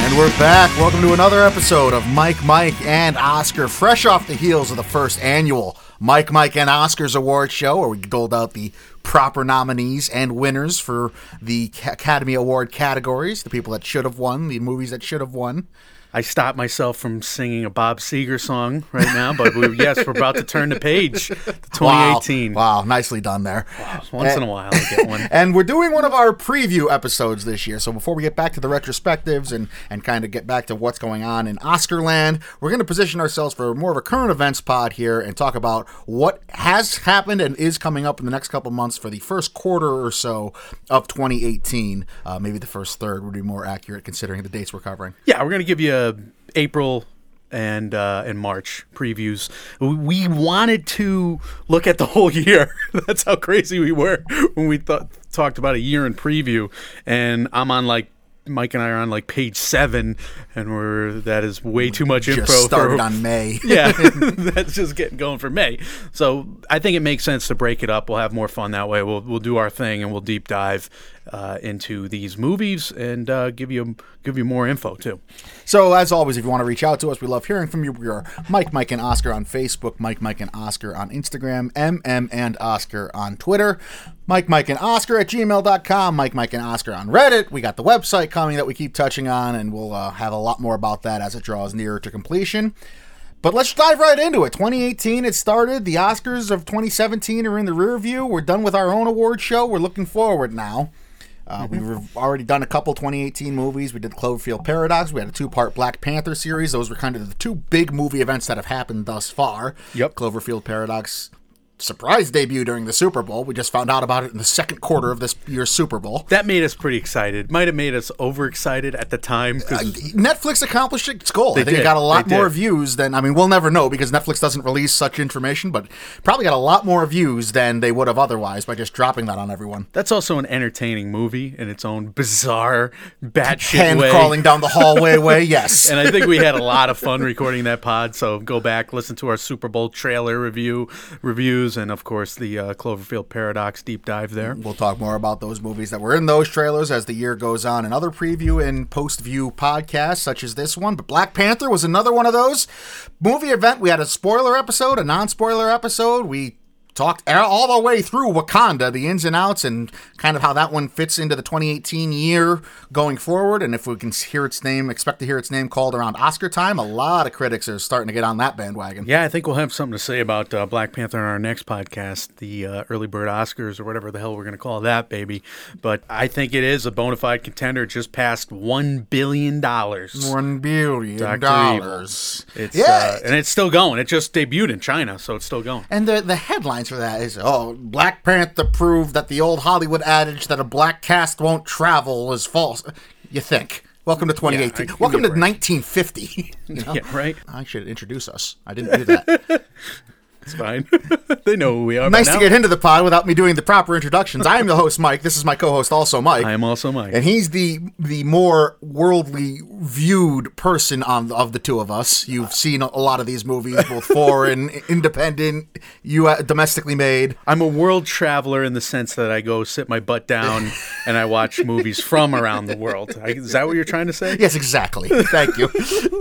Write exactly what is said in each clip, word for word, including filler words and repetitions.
We're back. Welcome to another episode of Mike, Mike, and Oscar, fresh off the heels of the first annual Mike, Mike, and Oscars award show, where we doled out the proper nominees and winners for the Academy Award categories, the people that should have won, the movies that should have won. I stopped myself from singing a Bob Seger song right now, but we, yes, we're about to turn the page to twenty eighteen. Wow, wow, nicely done there. Wow, once and, in a while I get one. And we're doing one of our preview episodes this year, so before we get back to the retrospectives and, and kind of get back to what's going on in Oscarland, we're going to position ourselves for more of a current events pod here and talk about what has happened and is coming up in the next couple months for the first quarter or so of twenty eighteen. Uh, maybe the first third would be more accurate considering the dates we're covering. Yeah, we're going to give you a April and uh, and March previews. We wanted to look at the whole year. That's how crazy we were when we th- talked about a year in preview. And I'm on like Mike and I are on like page seven, and we're that is way too much just info. Just started for, on May. Yeah, that's just getting going for May. So I think it makes sense to break it up. We'll have more fun that way. We'll we'll do our thing and we'll deep dive uh, into these movies and uh, give you give you more info too. So as always, if you want to reach out to us, we love hearing from you. We are Mike, Mike, and Oscar on Facebook, Mike, Mike, and Oscar on Instagram, M M and Oscar on Twitter, Mike, Mike, and Oscar at gmail dot com, Mike, Mike, and Oscar on Reddit. We got the website coming that we keep touching on, and we'll uh, have a lot more about that as it draws nearer to completion. But let's dive right into it. twenty eighteen, it started. The Oscars of twenty seventeen are in the rear view. We're done with our own award show. We're looking forward now. Uh, mm-hmm. We've already done a couple twenty eighteen movies. We did Cloverfield Paradox. We had a two-part Black Panther series. Those were kind of the two big movie events that have happened thus far. Yep. Cloverfield Paradox surprise debut during the Super Bowl. We just found out about it in the second quarter of this year's Super Bowl. That made us pretty excited. Might have made us overexcited at the time. Uh, Netflix accomplished its goal. They I think did. it got a lot They more did. views than, I mean, we'll never know because Netflix doesn't release such information, but probably got a lot more views than they would have otherwise by just dropping that on everyone. That's also an entertaining movie in its own bizarre, batshit Hand way. crawling down the hallway way, yes. And I think we had a lot of fun recording that pod, so go back, listen to our Super Bowl trailer review reviews, and of course the uh, Cloverfield Paradox deep dive there. We'll talk more about those movies that were in those trailers as the year goes on and other preview and post-view podcasts such as this one. But Black Panther was another one of those. Movie event, we had a spoiler episode, a non-spoiler episode. We talked all the way through Wakanda, the ins and outs, and kind of how that one fits into the twenty eighteen year going forward. And if we can hear its name, expect to hear its name called around Oscar time, a lot of critics are starting to get on that bandwagon. Yeah, I think we'll have something to say about uh, Black Panther in our next podcast, the uh, Early Bird Oscars or whatever the hell we're going to call that, baby. But I think it is a bona fide contender. It just passed one billion dollars. One billion dollars. It's, yeah. uh, and it's still going. It just debuted in China, so it's still going. And the, the headlines for that is, oh, Black Panther proved that the old Hollywood adage that a black cast won't travel is false. You think. Welcome to twenty eighteen. Yeah, I, Welcome to right. nineteen fifty. You know? Yeah, right? I should introduce us. I didn't do that. It's fine. They know who we are. Nice by to now. get into the pod without me doing the proper introductions. I am the host, Mike. This is my co-host, also Mike. I am also Mike. And he's the the more worldly viewed person on of the two of us. You've seen a lot of these movies, both foreign, independent, U S, domestically made. I'm a world traveler in the sense that I go sit my butt down and I watch movies from around the world. I, is that what you're trying to say? Yes, exactly. Thank you.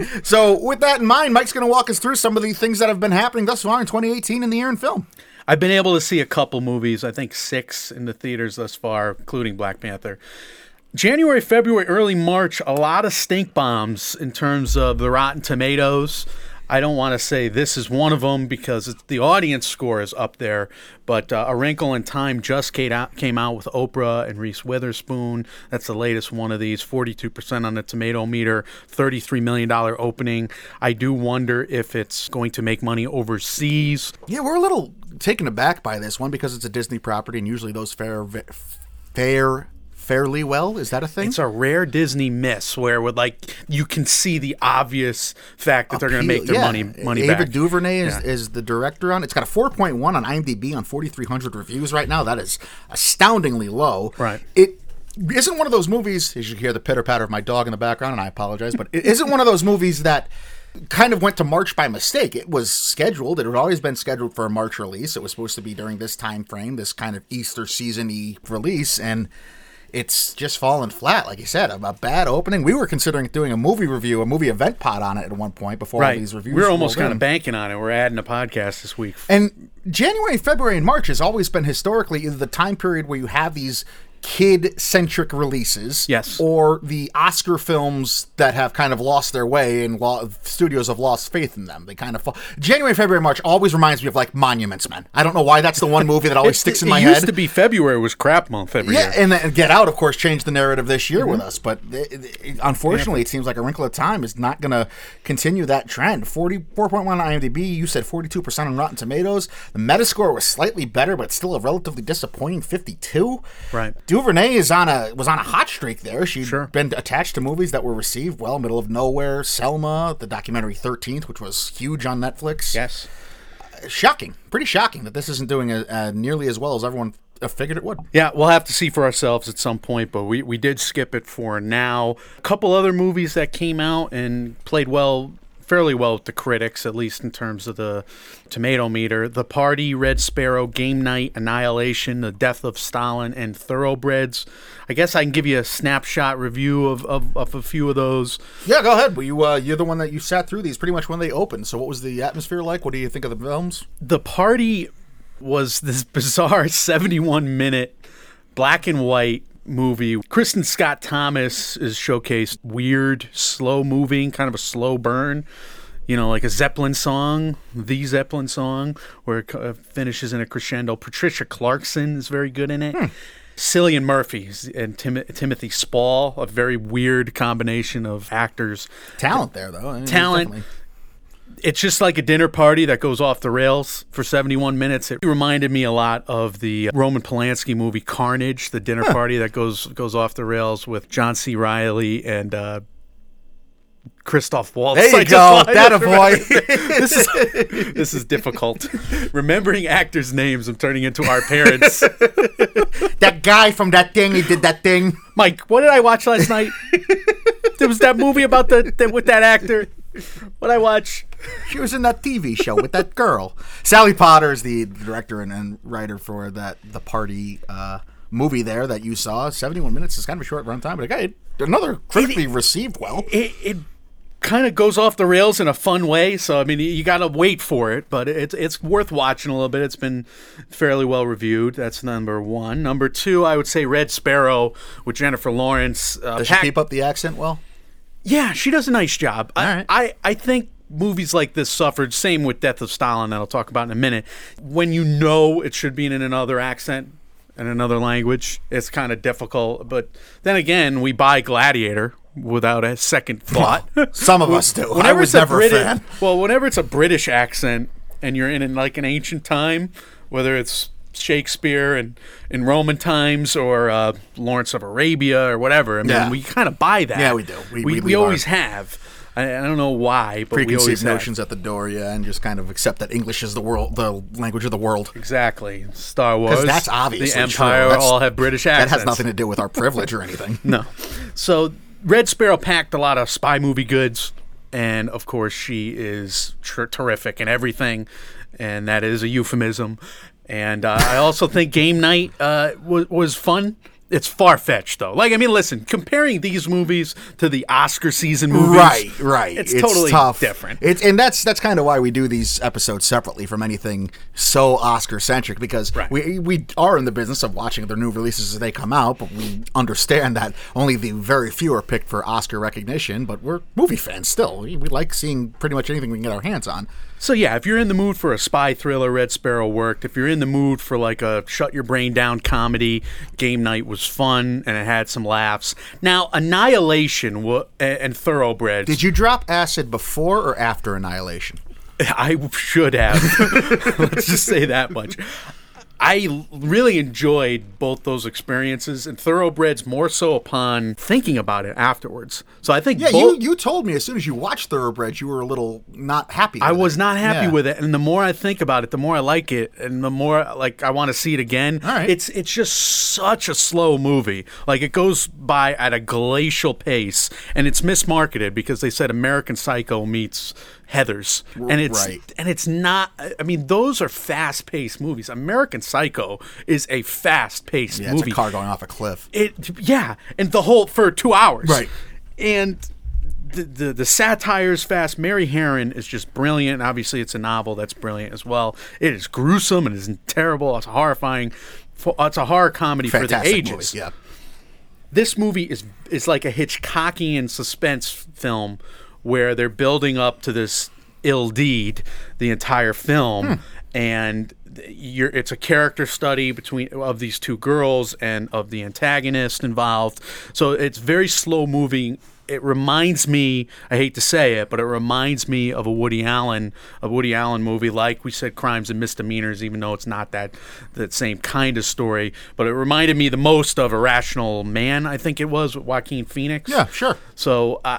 So with that in mind, Mike's going to walk us through some of the things that have been happening thus far in twenty eighteen in the year in film. I've been able to see a couple movies, I think six in the theaters thus far, including Black Panther. January, February, early March, a lot of stink bombs in terms of the Rotten Tomatoes. I don't want to say this is one of them because it's, the audience score is up there, but uh, A Wrinkle in Time just came out, came out with Oprah and Reese Witherspoon. That's the latest one of these, forty-two percent on the tomato meter, thirty-three million dollars opening. I do wonder if it's going to make money overseas. Yeah, we're a little taken aback by this one because it's a Disney property and usually those fare, fare fairly well. Is that a thing? It's a rare Disney miss where with like you can see the obvious fact that they're going to make their yeah. money money Ava back. DuVernay is, Yeah. is the director on it. It's got a four point one on IMDb on forty-three hundred reviews right now. That is astoundingly low. Right. It isn't one of those movies, as you hear the pitter-patter of my dog in the background, and I apologize, but it isn't one of those movies that kind of went to March by mistake. It was scheduled. It had always been scheduled for a March release. It was supposed to be during this time frame, this kind of Easter season-y release, and it's just fallen flat, like you said. A, a bad opening. We were considering doing a movie review, a movie event pod on it at one point before right. all these reviews. We were almost kind in. of banking on it. We're adding a podcast this week. And January, February, and March has always been historically either the time period where you have these kid-centric releases, yes, or the Oscar films that have kind of lost their way and lo- studios have lost faith in them. They kind of fall. January, February, March always reminds me of like Monuments Men. I don't know why that's the one movie that always it, sticks in it my head. head. It used to be February was crap month every yeah, year. and then Get Out, of course, changed the narrative this year mm-hmm. with us. But it, it, unfortunately, yeah. it seems like A Wrinkle of Time is not going to continue that trend. forty-four point one on IMDb. You said forty-two percent on Rotten Tomatoes. The Metascore was slightly better, but still a relatively disappointing fifty-two. Right. DuVernay is on a was on a hot streak there. She'd sure. been attached to movies that were received well. Middle of Nowhere, Selma, the documentary thirteenth, which was huge on Netflix. Yes. Uh, shocking. Pretty shocking that this isn't doing a, uh, nearly as well as everyone figured it would. Yeah, we'll have to see for ourselves at some point, but we, we did skip it for now. A couple other movies that came out and played well, fairly well with the critics, at least in terms of the tomato meter. The Party, Red Sparrow, Game Night, Annihilation, The Death of Stalin, and Thoroughbreds. I guess I can give you a snapshot review of, of, of a few of those. Yeah, go ahead. Well, you, uh, you're the one that you sat through these pretty much when they opened. So what was the atmosphere like? What do you think of the films? The Party was this bizarre seventy-one minute black and white movie. Kristen Scott Thomas is showcased weird, slow moving, kind of a slow burn, you know, like a Zeppelin song, the Zeppelin song, where it uh, finishes in a crescendo. Patricia Clarkson is very good in it. Hmm. Cillian Murphy and Tim- Timothy Spall, a very weird combination of actors. Talent there, though. I mean, Talent. Definitely. It's just like a dinner party that goes off the rails for seventy-one minutes. It reminded me a lot of the Roman Polanski movie Carnage, the dinner huh. party that goes goes off the rails with John C. Reilly and uh, Christoph Waltz. There you I go, that a boy. this is this is difficult. Remembering actors' names, I'm turning into our parents. That guy from that thing, he did that thing. Mike, what did I watch last night? There was that movie about the, the with that actor. What I watch? She was in that T V show with that girl. Sally Potter is the director and, and writer for that The Party uh, movie there that you saw. seventy-one minutes is kind of a short runtime, but again, another critically it, received well. It, it kind of goes off the rails in a fun way, so I mean, you got to wait for it, but it's it's worth watching a little bit. It's been fairly well reviewed. That's number one. Number two, I would say Red Sparrow with Jennifer Lawrence. Uh, Does she keep up the accent well? Yeah, she does a nice job. All I, right. I, I think movies like this suffered, same with Death of Stalin that I'll talk about in a minute. When you know it should be in another accent, in another language, it's kind of difficult. But then again, we buy Gladiator without a second thought. Well, some of us do. Whenever I was it's a never British, a fan. Well, whenever it's a British accent and you're in, in like an ancient time, whether it's Shakespeare and in Roman times or uh, Lawrence of Arabia or whatever. I mean, yeah. we kind of buy that. Yeah, we do. We, we, we, we always have. I, I don't know why, but we always have. Preconceived notions at the door, yeah, and just kind of accept that English is the world, the language of the world. Exactly. Star Wars. Because that's obviously the Empire true. all have British accents. That has nothing to do with our privilege or anything. No. So Red Sparrow packed a lot of spy movie goods, and of course she is tr- terrific in everything, and that is a euphemism. And uh, I also think Game Night uh, was was fun. It's far-fetched, though. Like, I mean, listen, comparing these movies to the Oscar season movies, right, right, it's, it's totally tough. different. It's and that's that's kind of why we do these episodes separately from anything so Oscar-centric, because right. we we are in the business of watching their new releases as they come out, but we understand that only the very few are picked for Oscar recognition. But we're movie fans still. We, we like seeing pretty much anything we can get our hands on. So yeah, if you're in the mood for a spy thriller, Red Sparrow worked. If you're in the mood for like a shut your brain down comedy, Game Night was fun and it had some laughs. Now, Annihilation w- and Thoroughbreds. Did you drop acid before or after Annihilation? I should have. Let's just say that much. I really enjoyed both those experiences, and Thoroughbreds more so upon thinking about it afterwards. So I think yeah, both, you you told me as soon as you watched Thoroughbreds, you were a little not happy. With I was it. not happy yeah. with it, and the more I think about it, the more I like it, and the more like I want to see it again. All right. It's it's just such a slow movie. Like it goes by at a glacial pace, and it's mismarketed because they said American Psycho meets Heathers, and it's right. and it's not. I mean, those are fast-paced movies. American Psycho is a fast-paced Yeah, movie. it's a car going off a cliff. It yeah, and the whole for two hours. Right. And the the, the satire is fast. Mary Herron is just brilliant. Obviously, it's a novel that's brilliant as well. It is gruesome and is terrible. It's horrifying. It's a horror comedy Fantastic for the ages. movie, yeah. This movie is is like a Hitchcockian suspense film where they're building up to this ill deed the entire film, hmm. and you're, it's a character study between of these two girls and of the antagonist involved. So it's very slow moving. It reminds me, I hate to say it, but it reminds me of a Woody Allen, a Woody Allen movie, like we said, Crimes and Misdemeanors, even though it's not that that same kind of story. But it reminded me the most of Irrational Man, I think it was, with Joaquin Phoenix. Yeah, sure. So, uh,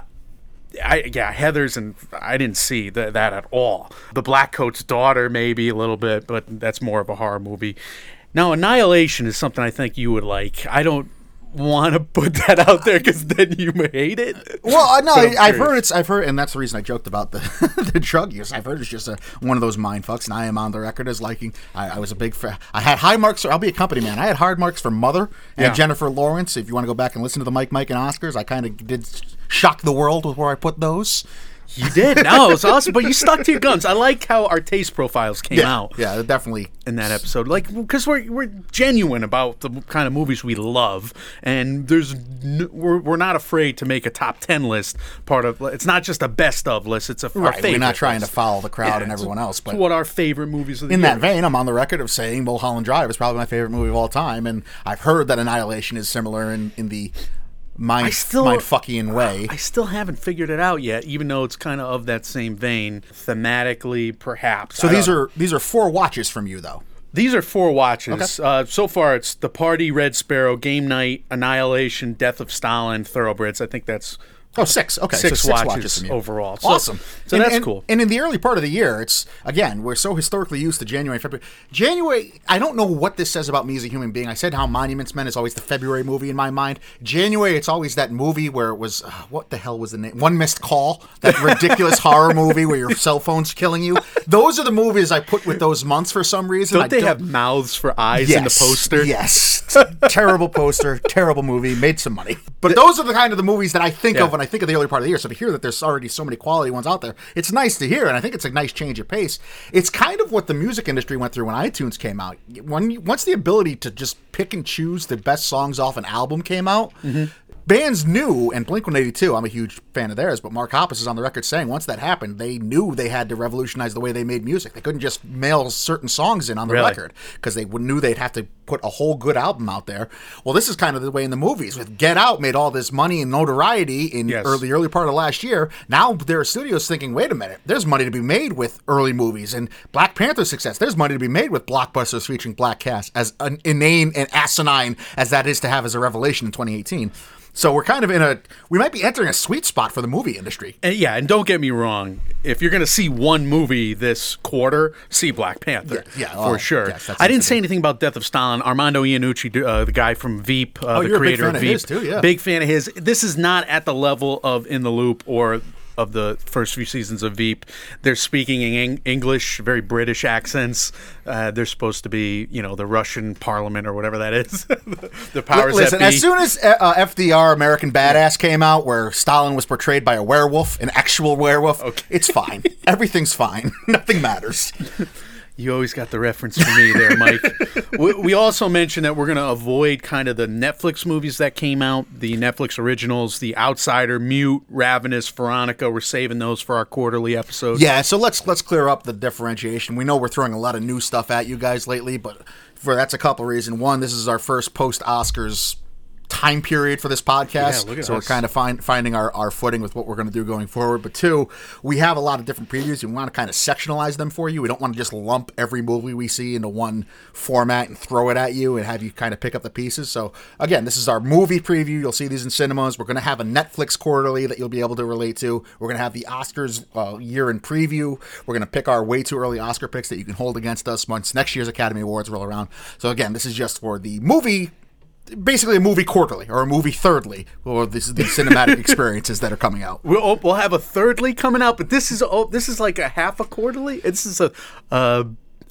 I, yeah, Heathers, and I didn't see th- that at all. The Black Coat's Daughter, maybe a little bit, but that's more of a horror movie. Now, Annihilation is something I think you would like. I don't want to put that out there because then you may hate it. Well, no, I, I've heard it's. I've heard, and that's the reason I joked about the the drug use. I've heard it's just a, one of those mind fucks, and I am on the record as liking. I, I was a big. Fa- I had high marks. I'll be a company man. I had hard marks for Mother and Yeah. Jennifer Lawrence. If you want to go back and listen to the Mike, Mike, and Oscars, I kind of did shock the world with where I put those. You did. No, it's awesome. But you stuck to your guns. I like how our taste profiles came Yeah, out yeah, definitely. in that episode. Like, because we're we're genuine about the kind of movies we love, and there's n- we're we're not afraid to make a top ten list. Part of it's not just a best of list. It's a our Right, favorite we're not trying list. to follow the crowd Yeah, and it's- everyone else, it's but what our favorite movies of the in year. that vein, I'm on the record of saying Mulholland Drive is probably my favorite movie of all time, and I've heard that Annihilation is similar in, in the mind, still- mind fucking way. I still haven't figured it out yet, even though it's kind of of that same vein, thematically, perhaps. So I these don't- are these are four watches from you, though. These are four watches. Uh, so far, it's The Party, Red Sparrow, Game Night, Annihilation, Death of Stalin, Thoroughbreds. I think that's Oh, six. Okay, six, so six watches, watches, from you. overall. So, Awesome. So And- that's and- cool. And in the early part of the year, it's again we're so historically used to January, February. January. I don't know what this says about me as a human being. I said how Monuments Men is always the February movie in my mind. January, it's always that movie where it was uh, what the hell was the name? One Missed Call. That ridiculous horror movie where your cell phone's killing you. Those are the movies I put with those months for some reason. Don't I they have mouths for eyes in the poster? Yes. Terrible poster, terrible movie, made some money. But those are the kind of the movies that I think Yeah. of when I think of the early part of the year. So to hear that there's already so many quality ones out there, it's nice to hear, and I think it's a nice change of pace. It's kind of what the music industry went through when iTunes came out. When you, once the ability to just pick and choose the best songs off an album came out, Mm-hmm. bands knew, and Blink one eighty-two, I'm a huge fan of theirs, but Mark Hoppus is on the record saying once that happened, they knew they had to revolutionize the way they made music. They couldn't just mail certain songs in on the Really? record because they knew they'd have to put a whole good album out there. Well, this is kind of the way in the movies. With Get Out made all this money and notoriety in Yes. early early part of last year. Now there are studios thinking, wait a minute, there's money to be made with early movies. And Black Panther's success, there's money to be made with blockbusters featuring black cast, as an inane and asinine as that is to have as a revelation in twenty eighteen. So we're kind of in a, we might be entering a sweet spot for the movie industry. And yeah, and don't get me wrong. If you're going to see one movie this quarter, see Black Panther. Yeah, yeah, for oh, sure. yes, that's I didn't easy. say anything about Death of Stalin. Armando Iannucci, uh, the guy from Veep, uh, Oh, the you're a big creator fan of of Veep. his too, yeah. Big fan of his. This is not at the level of In the Loop or of the first few seasons of Veep. They're speaking in Eng- English, very British accents. Uh, they're supposed to be, you know, the Russian parliament or whatever that is. The powers Listen, that be. as soon as uh, F D R American Badass came out, where Stalin was portrayed by a werewolf, an actual werewolf, Okay. it's fine. Everything's fine. Nothing matters. You always got the reference for me there, Mike. we, we also mentioned that we're going to avoid kind of the Netflix movies that came out, the Netflix originals, The Outsider, Mute, Ravenous, Veronica. We're saving those for our quarterly episodes. Yeah, so let's let's clear up the differentiation. We know we're throwing a lot of new stuff at you guys lately, but for that's a couple reasons. One, this is our first post Oscars time period for this podcast, Yeah, look at so us. we're kind of find, finding our, our footing with what we're going to do going forward. But two, we have a lot of different previews, and we want to kind of sectionalize them for you. We don't want to just lump every movie we see into one format and throw it at you and have you kind of pick up the pieces. So again, this is our movie preview. You'll see these in cinemas. We're going to have a Netflix quarterly that you'll be able to relate to. We're going to have the Oscars uh, year in preview. We're going to pick our way too early Oscar picks that you can hold against us once next year's Academy Awards roll around. So again, this is just for the movie, basically a movie quarterly or a movie thirdly, or this is the cinematic experiences that are coming out. We'll, oh, we'll have a thirdly coming out, but this is oh, this is like a half a quarterly. This is a uh,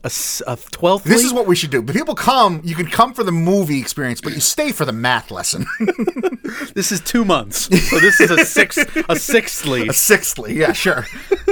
a, s- a twelfth. This is what we should do. People come, you can come for the movie experience, but you stay for the math lesson. This is two months. So this is a six, a sixthly. A sixthly, yeah, sure.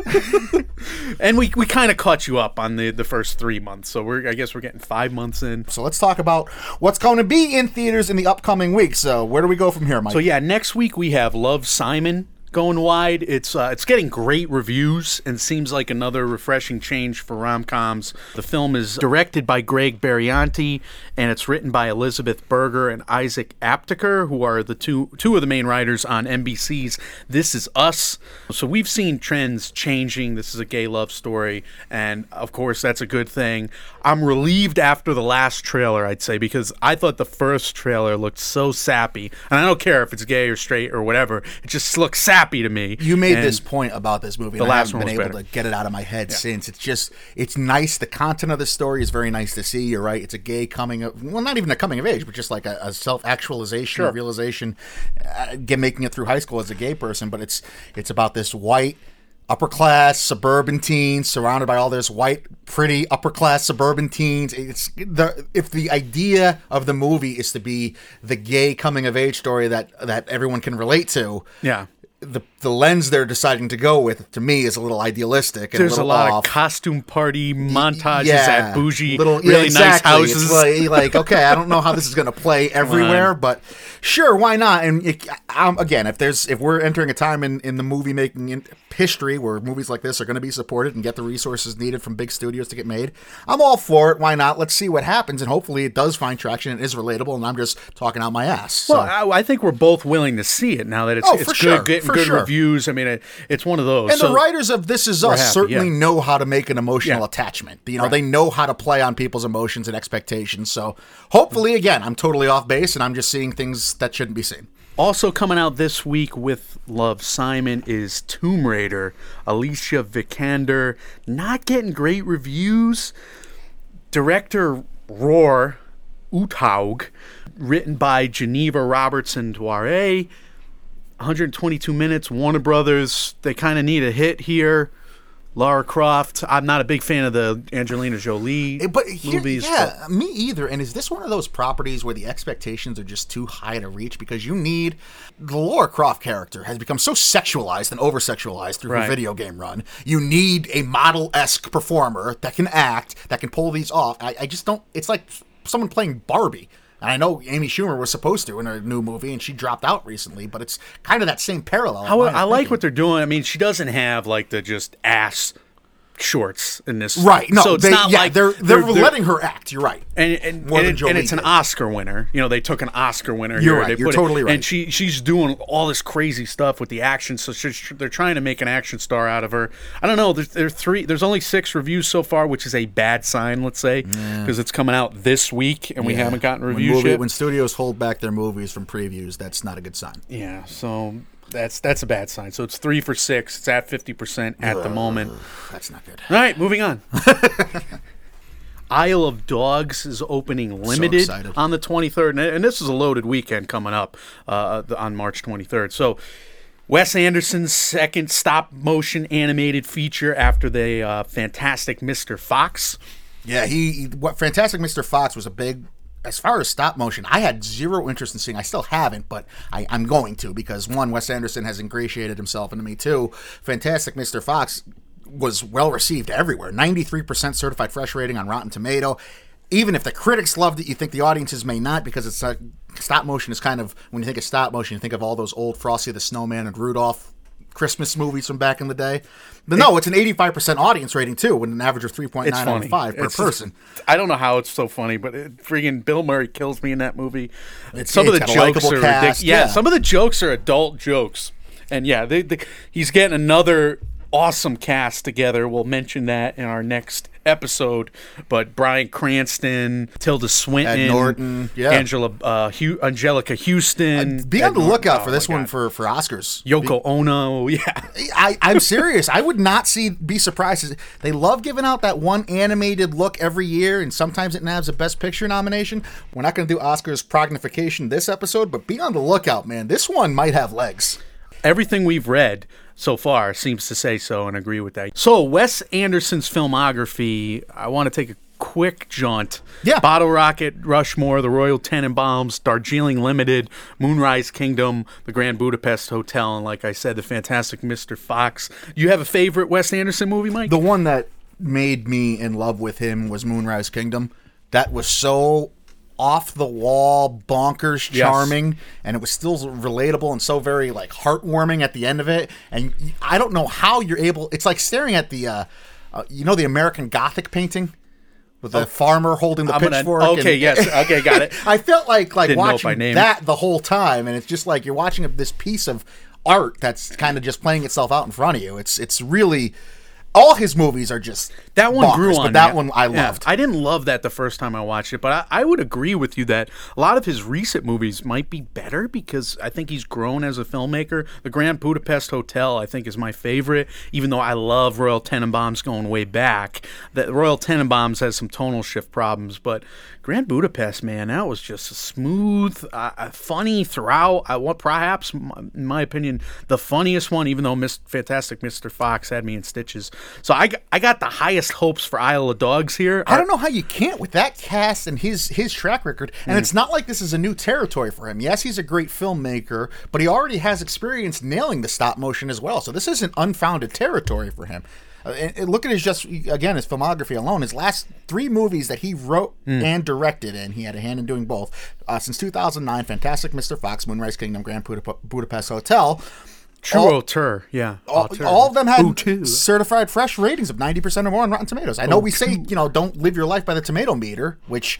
And we we kind of caught you up on the, the first three months. So we're I guess we're getting five months in. So let's talk about what's going to be in theaters in the upcoming week. So where do we go from here, Mike? So yeah, next week we have Love, Simon going wide. It's uh, it's getting great reviews and seems like another refreshing change for rom-coms. The film is directed by Greg Berlanti and it's written by Elizabeth Berger and Isaac Aptaker, who are the two two of the main writers on N B C's This Is Us. So we've seen trends changing. This is a gay love story, and of course that's a good thing. I'm relieved after the last trailer, I'd say, because I thought the first trailer looked so sappy, and I don't care if it's gay or straight or whatever. It just looks sappy to me. You made And this point about this movie, the and I last haven't one been was able better. to get it out of my head since. It's just, it's nice. The content of the story is very nice to see. You're right. It's a gay coming of, well, not even a coming of age, but just like a, a self-actualization, Sure. a realization, uh, get, making it through high school as a gay person. But it's it's about this white, upper class suburban teens surrounded by all this white, pretty upper class suburban teens. It's the if the idea of the movie is to be the gay coming of age story that that everyone can relate to. Yeah. The the lens they're deciding to go with, to me, is a little idealistic. And There's a, a little lot off. of costume party montages Yeah. at bougie, Little- yeah, really exactly. nice houses. It's like, like, okay, I don't know how this is going to play everywhere, but sure, why not? And it, um, again, if there's if we're entering a time in, in the movie making in history where movies like this are going to be supported and get the resources needed from big studios to get made, I'm all for it. Why not? Let's see what happens, and hopefully it does find traction and is relatable. And I'm just talking out my ass. So. Well, I, I think we're both willing to see it now that it's Oh, it's for good, sure, getting for good sure. reviews. I mean, it, it's one of those. And So- the writers of This Is Us happy, certainly yeah. know how to make an emotional Yeah. attachment. You know, they know how to play on people's emotions and expectations. So hopefully, again, I'm totally off base and I'm just seeing things that shouldn't be seen. Also coming out this week with Love, Simon is Tomb Raider. Alicia Vikander, not getting great reviews. Director Roar Uthaug, written by Geneva Robertson Dware. one hundred twenty-two minutes. Warner Brothers, they kind of need a hit here. Lara Croft. I'm not a big fan of the Angelina Jolie Eh, But here, movies. yeah, but me either. And is this one of those properties where the expectations are just too high to reach? Because you need the Lara Croft character has become so sexualized and over-sexualized through Right. her video game run. You need a model-esque performer that can act, that can pull these off. I, I just don't. It's like someone playing Barbie. And I know Amy Schumer was supposed to in her new movie, and she dropped out recently. But it's kind of that same parallel. I, line of I like thinking. what they're doing. I mean, she doesn't have like the just ass shorts in this. Right? No, so it's they, not yeah, like they're, they're letting her act. You're right. And and, More and, than it- Jolie and it's an did. Oscar winner. You know, they took an Oscar winner. You're here. right. They You're put totally it, right. And she she's doing all this crazy stuff with the action. So she's, they're trying to make an action star out of her. I don't know. There's there three. There's only six reviews so far, which is a bad sign. Let's say because it's coming out this week and we Yeah. haven't gotten When reviews movie- yet. When studios hold back their movies from previews, that's not a good sign. Yeah. So. That's that's a bad sign. So it's three for six. It's at fifty percent at the moment. That's not good. All right, moving on. Isle of Dogs is opening limited excited. on the twenty-third, and, and this is a loaded weekend coming up uh, on March twenty-third. So Wes Anderson's second stop-motion animated feature after the uh, fantastic Mister Fox. Yeah, he, he what Fantastic Mister Fox was a big. As far as stop motion, I had zero interest in seeing. I still haven't, but I, I'm going to because one, Wes Anderson has ingratiated himself into me. Two, Fantastic Mister Fox was well received everywhere. ninety-three percent certified fresh rating on Rotten Tomato. Even if the critics loved it, you think the audiences may not because it's uh, stop motion is kind of when you think of stop motion, you think of all those old Frosty the Snowman and Rudolph Christmas movies from back in the day. But no, it's an eighty-five percent audience rating too, with an average of three point It's nine out funny. of five per It's- person. I don't know how it's so funny, but it, freaking Bill Murray kills me in that movie. It's- some of it's the got a jokes likable are cast, ridiculous. Yeah, yeah. some of the jokes are adult jokes, and yeah, they, they, he's getting another awesome cast together. We'll mention that in our next episode. But Bryan Cranston, Tilda Swinton, Ed Norton, yeah. Angela, uh, Hu- Angelica Houston. Be Ed on the Norton. lookout Oh for my this one God. for, for Oscars. Yoko Ono. Yeah. I, I'm serious. I would not see be surprised. They love giving out that one animated look every year, and sometimes it nabs a Best Picture nomination. We're not going to do Oscars prognification this episode, but be on the lookout, man. This one might have legs. Everything we've read so far seems to say so and agree with that. So Wes Anderson's filmography, I want to take a quick jaunt. Yeah. Bottle Rocket, Rushmore, the Royal Tenenbaums, Darjeeling Limited, Moonrise Kingdom, the Grand Budapest Hotel, and like I said, the Fantastic Mister Fox. You have a favorite Wes Anderson movie, Mike? The one that made me in love with him was Moonrise Kingdom. That was so off the wall, bonkers, charming, yes. and it was still relatable and so very like heartwarming at the end of it. And I don't know how you're able. It's like staring at the, uh, uh, you know, the American Gothic painting with the oh, farmer holding the I'm pitchfork. Gonna, okay, and, yes, okay, got it. I felt like like Didn't watching that the whole time, and it's just like you're watching this piece of art that's kind of just playing itself out in front of you. It's it's really. All his movies are just that one bonkers, grew on but that me. one I loved. Yeah, I didn't love that the first time I watched it, but I, I would agree with you that a lot of his recent movies might be better because I think he's grown as a filmmaker. The Grand Budapest Hotel, I think, is my favorite, even though I love Royal Tenenbaums going way back. That Royal Tenenbaums has some tonal shift problems, but Grand Budapest, man, that was just smooth, uh, funny throughout. I want perhaps, in my opinion, the funniest one, even though Miss Fantastic Mister Fox had me in stitches. So I, I got the highest hopes for Isle of Dogs here. I don't know how you can't with that cast and his his track record. And mm. it's not like this is a new territory for him. Yes, he's a great filmmaker, but he already has experience nailing the stop motion as well. So this isn't unfounded territory for him. Uh, and, and look at his just again his filmography alone. His last three movies that he wrote mm. and directed, and he had a hand in doing both uh, since two thousand nine: Fantastic Mister Fox, Moonrise Kingdom, Grand Budap- Budapest Hotel. True all, auteur, yeah. All, auteur. all of them had Auteur. certified fresh ratings of ninety percent or more on Rotten Tomatoes. I know auteur. we say, you know, don't live your life by the tomato meter, which...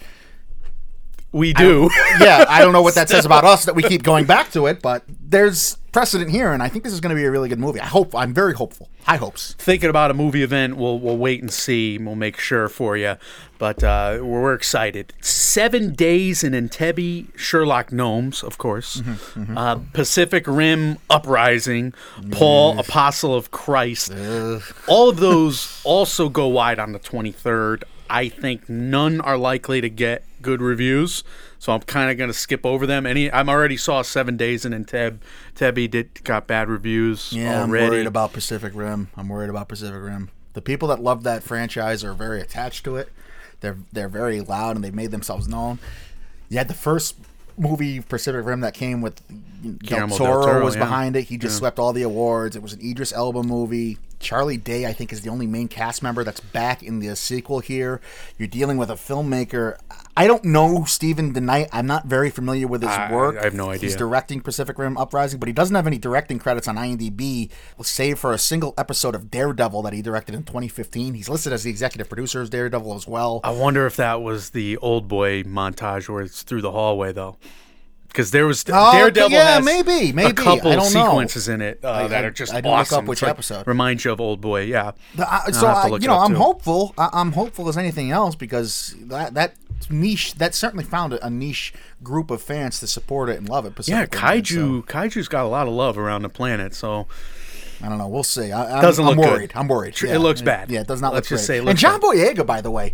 We do. I yeah, I don't know what that says about us that we keep going back to it, but there's precedent here, and I think this is going to be a really good movie. I hope. I'm very hopeful. High hopes. Thinking about a movie event, we'll we'll wait and see. We'll make sure for you, but uh, we're, we're excited. Seven Days in Entebbe, Sherlock Gnomes, of course. Mm-hmm, mm-hmm. Uh, Pacific Rim Uprising, Paul, Ugh. Apostle of Christ. Ugh. All of those also go wide on the twenty-third. I think none are likely to get good reviews, so I'm kind of going to skip over them. Any, I'm already saw Seven Days in Entebbe. Entebbe did got bad reviews. Yeah, already. I'm worried about Pacific Rim. I'm worried about Pacific Rim. The people that love that franchise are very attached to it. They're they're very loud and they've made themselves known. You had the first movie Pacific Rim that came with Del Toro, Del Toro was yeah. behind it. He just yeah. swept all the awards. It was an Idris Elba movie. Charlie Day, I think, is the only main cast member that's back in the sequel here. You're dealing with a filmmaker. I don't know Stephen DeKnight. I'm not very familiar with his I, work. I have no idea. He's directing Pacific Rim Uprising, but he doesn't have any directing credits on IMDb, save for a single episode of Daredevil that he directed in twenty fifteen. He's listed as the executive producer of Daredevil as well. I wonder if that was the Old Boy montage where it's through the hallway, though. Because there was oh, Daredevil yeah, has maybe, maybe. a couple I don't sequences know. in it uh, I, that I, are just I awesome. Look up which like, episode reminds you of Old Boy, yeah. The, uh, so I, you know, I'm too. hopeful. I, I'm hopeful as anything else because that that niche that certainly found a, a niche group of fans to support it and love it. Yeah, kaiju. So. Kaiju's got a lot of love around the planet, so. I don't know. We'll see. I, I'm, Doesn't I'm look worried. good. I'm worried. It yeah. looks bad. Yeah, it does not Let's look just great. say it and John bad. Boyega, by the way,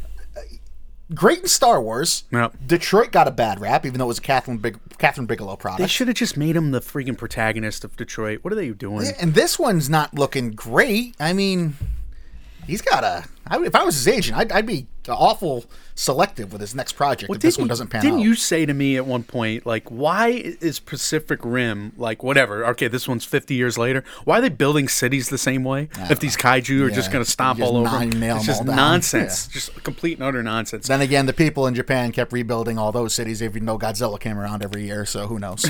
great in Star Wars. Yep. Detroit got a bad rap, even though it was a Catherine, Big- Catherine Bigelow product. They should have just made him the freaking protagonist of Detroit. What are they doing? Yeah, and this one's not looking great. I mean, he's got a... I, if I was his agent, I'd, I'd be awful selective with his next project well, if this you, one doesn't pan didn't out. Didn't you say to me at one point, like, why is Pacific Rim, like, whatever, okay, this one's fifty years later, why are they building cities the same way if these kaiju are yeah, just going to stomp all over them? It's just nonsense. Yeah. Just complete and utter nonsense. Then again, the people in Japan kept rebuilding all those cities even though Godzilla came around every year, so who knows?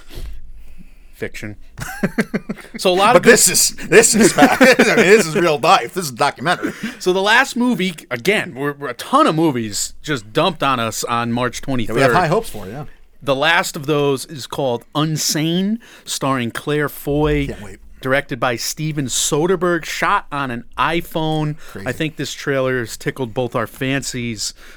Fiction. So a lot but of good... this is this is fact. I mean, this is real life. This is a documentary. So the last movie, again, we're, we're a ton of movies just dumped on us on March twenty-third. Yeah, we have high hopes for it, yeah. The last of those is called Unsane, starring Claire Foy. Can't wait. Directed by Steven Soderbergh, shot on an iPhone. Crazy. I think this trailer has tickled both our fancies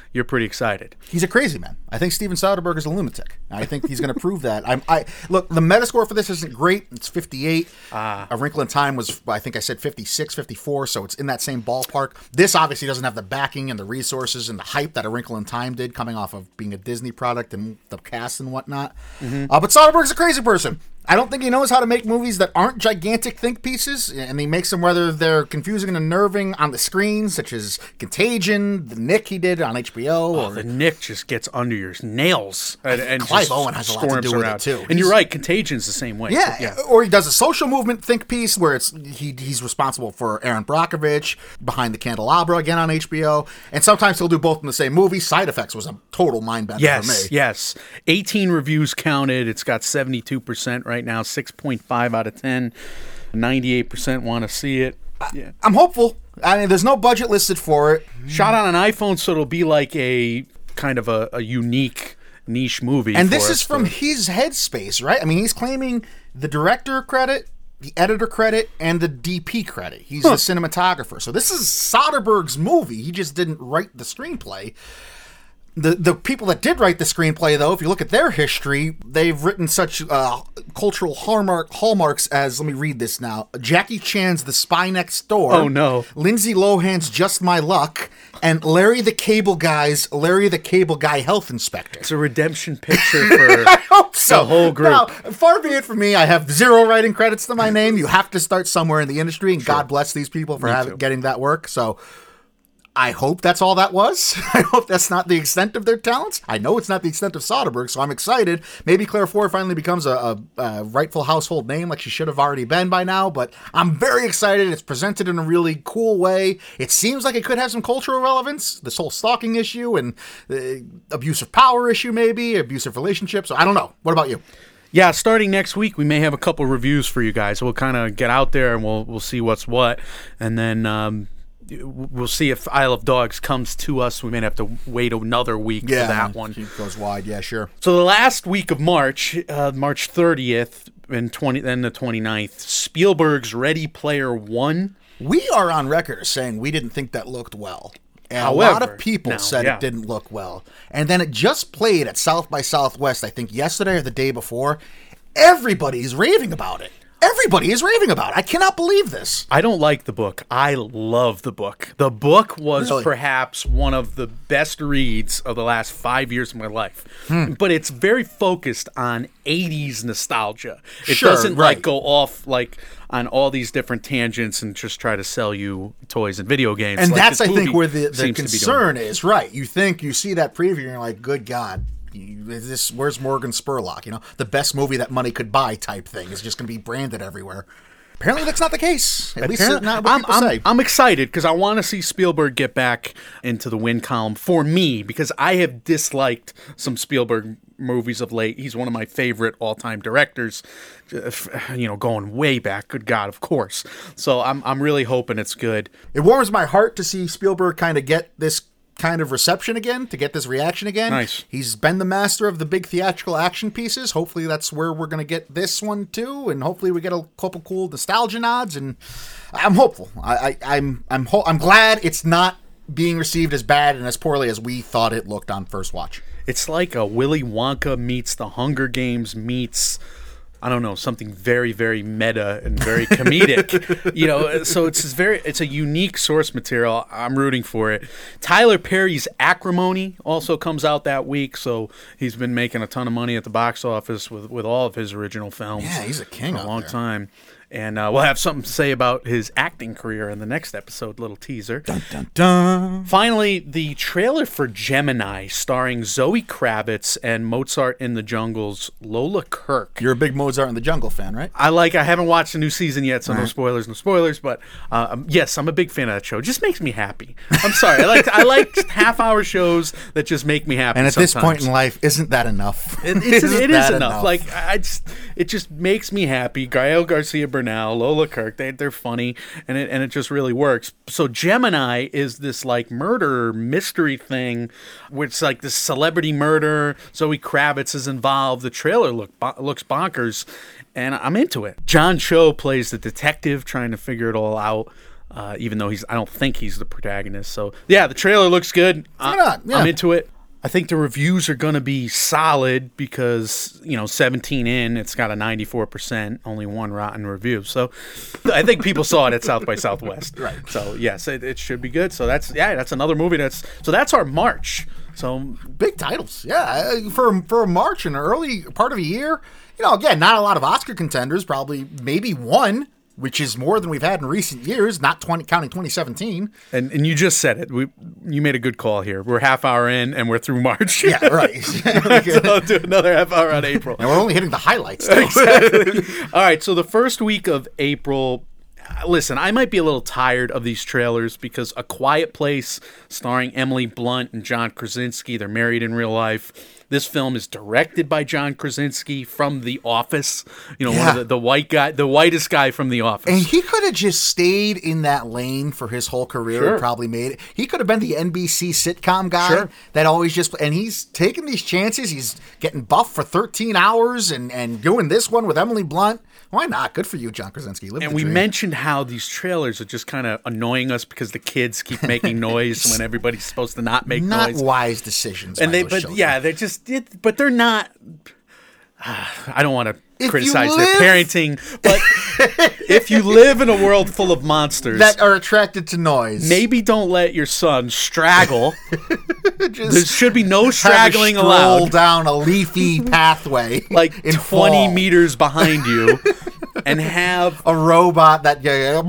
you're pretty excited. He's a crazy man. I think Steven Soderbergh is a lunatic. I think he's going to prove that. I'm, I look, the Metascore for this isn't great. It's fifty-eight. Ah. A Wrinkle in Time was, I think I said fifty-six, fifty-four, so it's in that same ballpark. This obviously doesn't have the backing and the resources and the hype that A Wrinkle in Time did, coming off of being a Disney product and the cast and whatnot. Mm-hmm. Uh, but Soderbergh's a crazy person. I don't think he knows how to make movies that aren't gigantic think pieces, and he makes them whether they're confusing and unnerving on the screen, such as Contagion, The Nick he did on H B O. Oh, or The Nick just gets under your nails and, and Clive just Owen has a lot to storms do with it, around. too. And He's- you're right, Contagion's the same way. Yeah, So, yeah. or he does a social movement think piece where it's he he's responsible for Aaron Brockovich, Behind the Candelabra again on H B O, and sometimes he'll do both in the same movie. Side Effects was a total mind bender for me. Yes, yes. eighteen reviews counted. It's got seventy-two percent right now, six point five out of ten. ninety-eight percent want to see it. Yeah. I'm hopeful. I mean, there's no budget listed for it. Shot on an iPhone, so it'll be like a kind of a, a unique niche movie. And for this us is from to- his headspace, right? I mean, he's claiming the director credit, the editor credit, and the D P credit. He's the cinematographer. So this is Soderbergh's movie. He just didn't write the screenplay. The the people that did write the screenplay, though, if you look at their history, they've written such uh, cultural hallmark hallmarks as, let me read this now, Jackie Chan's The Spy Next Door. Oh, no. Lindsay Lohan's Just My Luck, and Larry the Cable Guy's Larry the Cable Guy Health Inspector. It's a redemption picture for I hope so. the whole group. Now, far be it from me. I have zero writing credits to my name. You have to start somewhere in the industry, and God bless these people for having, getting that work. So I hope that's all that was. I hope that's not the extent of their talents. I know it's not the extent of Soderbergh, so I'm excited. Maybe Claire Ford finally becomes a, a, a rightful household name like she should have already been by now, but I'm very excited. It's presented in a really cool way. It seems like it could have some cultural relevance, this whole stalking issue and the abusive power issue maybe, abusive relationships. So I don't know. What about you? Yeah, starting next week, we may have a couple reviews for you guys. We'll kind of get out there and we'll we'll see what's what, and then um, we'll see if Isle of Dogs comes to us. We may have to wait another week for that one. Keep goes wide. Yeah, sure. So the last week of March, uh, March thirtieth and twenty, then the twenty-ninth, Spielberg's Ready Player One. We are on record as saying we didn't think that looked well. And However, a lot of people no, said yeah. it didn't look well. And then it just played at South by Southwest, I think yesterday or the day before. Everybody's raving about it. Everybody is raving about it. I cannot believe this. I don't like the book. I love the book. The book was Really? perhaps one of the best reads of the last five years of my life. Hmm. But it's very focused on eighties nostalgia. It Sure, doesn't right. like go off like on all these different tangents and just try to sell you toys and video games. And like that's, this I think, movie where the, the seems to be doing. concern is. Right. You think, you see that preview and you're like, good God. You, is this where's Morgan Spurlock? You know, the best movie that money could buy type thing is just going to be branded everywhere. Apparently, that's not the case. At least Apparently- not what I'm, people I'm, say. I'm excited because I want to see Spielberg get back into the win column for me because I have disliked some Spielberg movies of late. He's one of my favorite all-time directors, uh, you know, going way back. Good God, of course. So I'm I'm really hoping it's good. It warms my heart to see Spielberg kind of get this kind of reception again, to get this reaction again. Nice. He's been the master of the big theatrical action pieces. Hopefully that's where we're going to get this one too, and hopefully we get a couple cool nostalgia nods, and I'm hopeful. I, I, I'm I'm ho- I'm glad it's not being received as bad and as poorly as we thought it looked on first watch. It's like a Willy Wonka meets The Hunger Games meets, I don't know, something very, very meta and very comedic. You know, so it's this very, it's a unique source material. I'm rooting for it. Tyler Perry's Acrimony also comes out that week, so he's been making a ton of money at the box office with, with all of his original films. Yeah, he's a king for a out long there. time. And uh, we'll have something to say about his acting career in the next episode, little teaser. Dun, dun, dun. Finally, the trailer for Gemini, starring Zoe Kravitz and Mozart in the Jungle's Lola Kirk. You're a big Mozart in the Jungle fan, right? I like. I haven't watched the new season yet, so no Right. spoilers, no spoilers. But uh, um, yes, I'm a big fan of that show. It just makes me happy. I'm sorry. I like. I like half-hour shows that just make me happy. And at this sometimes. point in life, isn't that enough? It, it's, Isn't it is that enough. Like I just, it just makes me happy. Gael Garcia Bernal, Lola Kirk, they they're funny, and it and it just really works. So Gemini is this like murder mystery thing, where it's like this celebrity murder. Zoe Kravitz is involved. The trailer look bo- looks bonkers, and I'm into it. John Cho plays the detective trying to figure it all out. uh, even though he's I don't think he's the protagonist. So yeah, the trailer looks good. Why not? Yeah. I'm into it. I think the reviews are going to be solid because, you know, seventeen in, it's got a ninety-four percent, only one rotten review. So I think people saw it at South by Southwest. Right. So, yes, it, it should be good. So that's, yeah, that's another movie that's, so that's our March. So big titles. Yeah. For, for March, an early part of a year, you know, again, not a lot of Oscar contenders, probably maybe one, which is more than we've had in recent years, not twenty counting twenty seventeen. And and you just said it. We you made a good call here. We're half hour in and we're through March. Yeah, right. So I'll do another half hour on April. And we're only hitting the highlights. Though. Exactly. All right. So the first week of April. Listen, I might be a little tired of these trailers because A Quiet Place, starring Emily Blunt and John Krasinski, they're married in real life. This film is directed by John Krasinski from The Office. You know, yeah. one of the, the white guy, the whitest guy from The Office. And he could have just stayed in that lane for his whole career Sure. and probably made it. He could have been the N B C sitcom guy Sure. that always just, and he's taking these chances. He's getting buff for thirteen hours and, and doing this one with Emily Blunt. Why not? Good for you, John Krasinski. Live And the we dream. mentioned how these trailers are just kind of annoying us because the kids keep making noise when everybody's supposed to not make Not noise. wise decisions. And by they, those but children. yeah, they're just, it, but they're not. I don't want to If criticize you their live- parenting, but if you live in a world full of monsters, that are attracted to noise. maybe don't let your son straggle. Just There should be no have a straggling stroll allowed. down a leafy pathway, Like in twenty fall. meters behind you, and have A robot that yeah,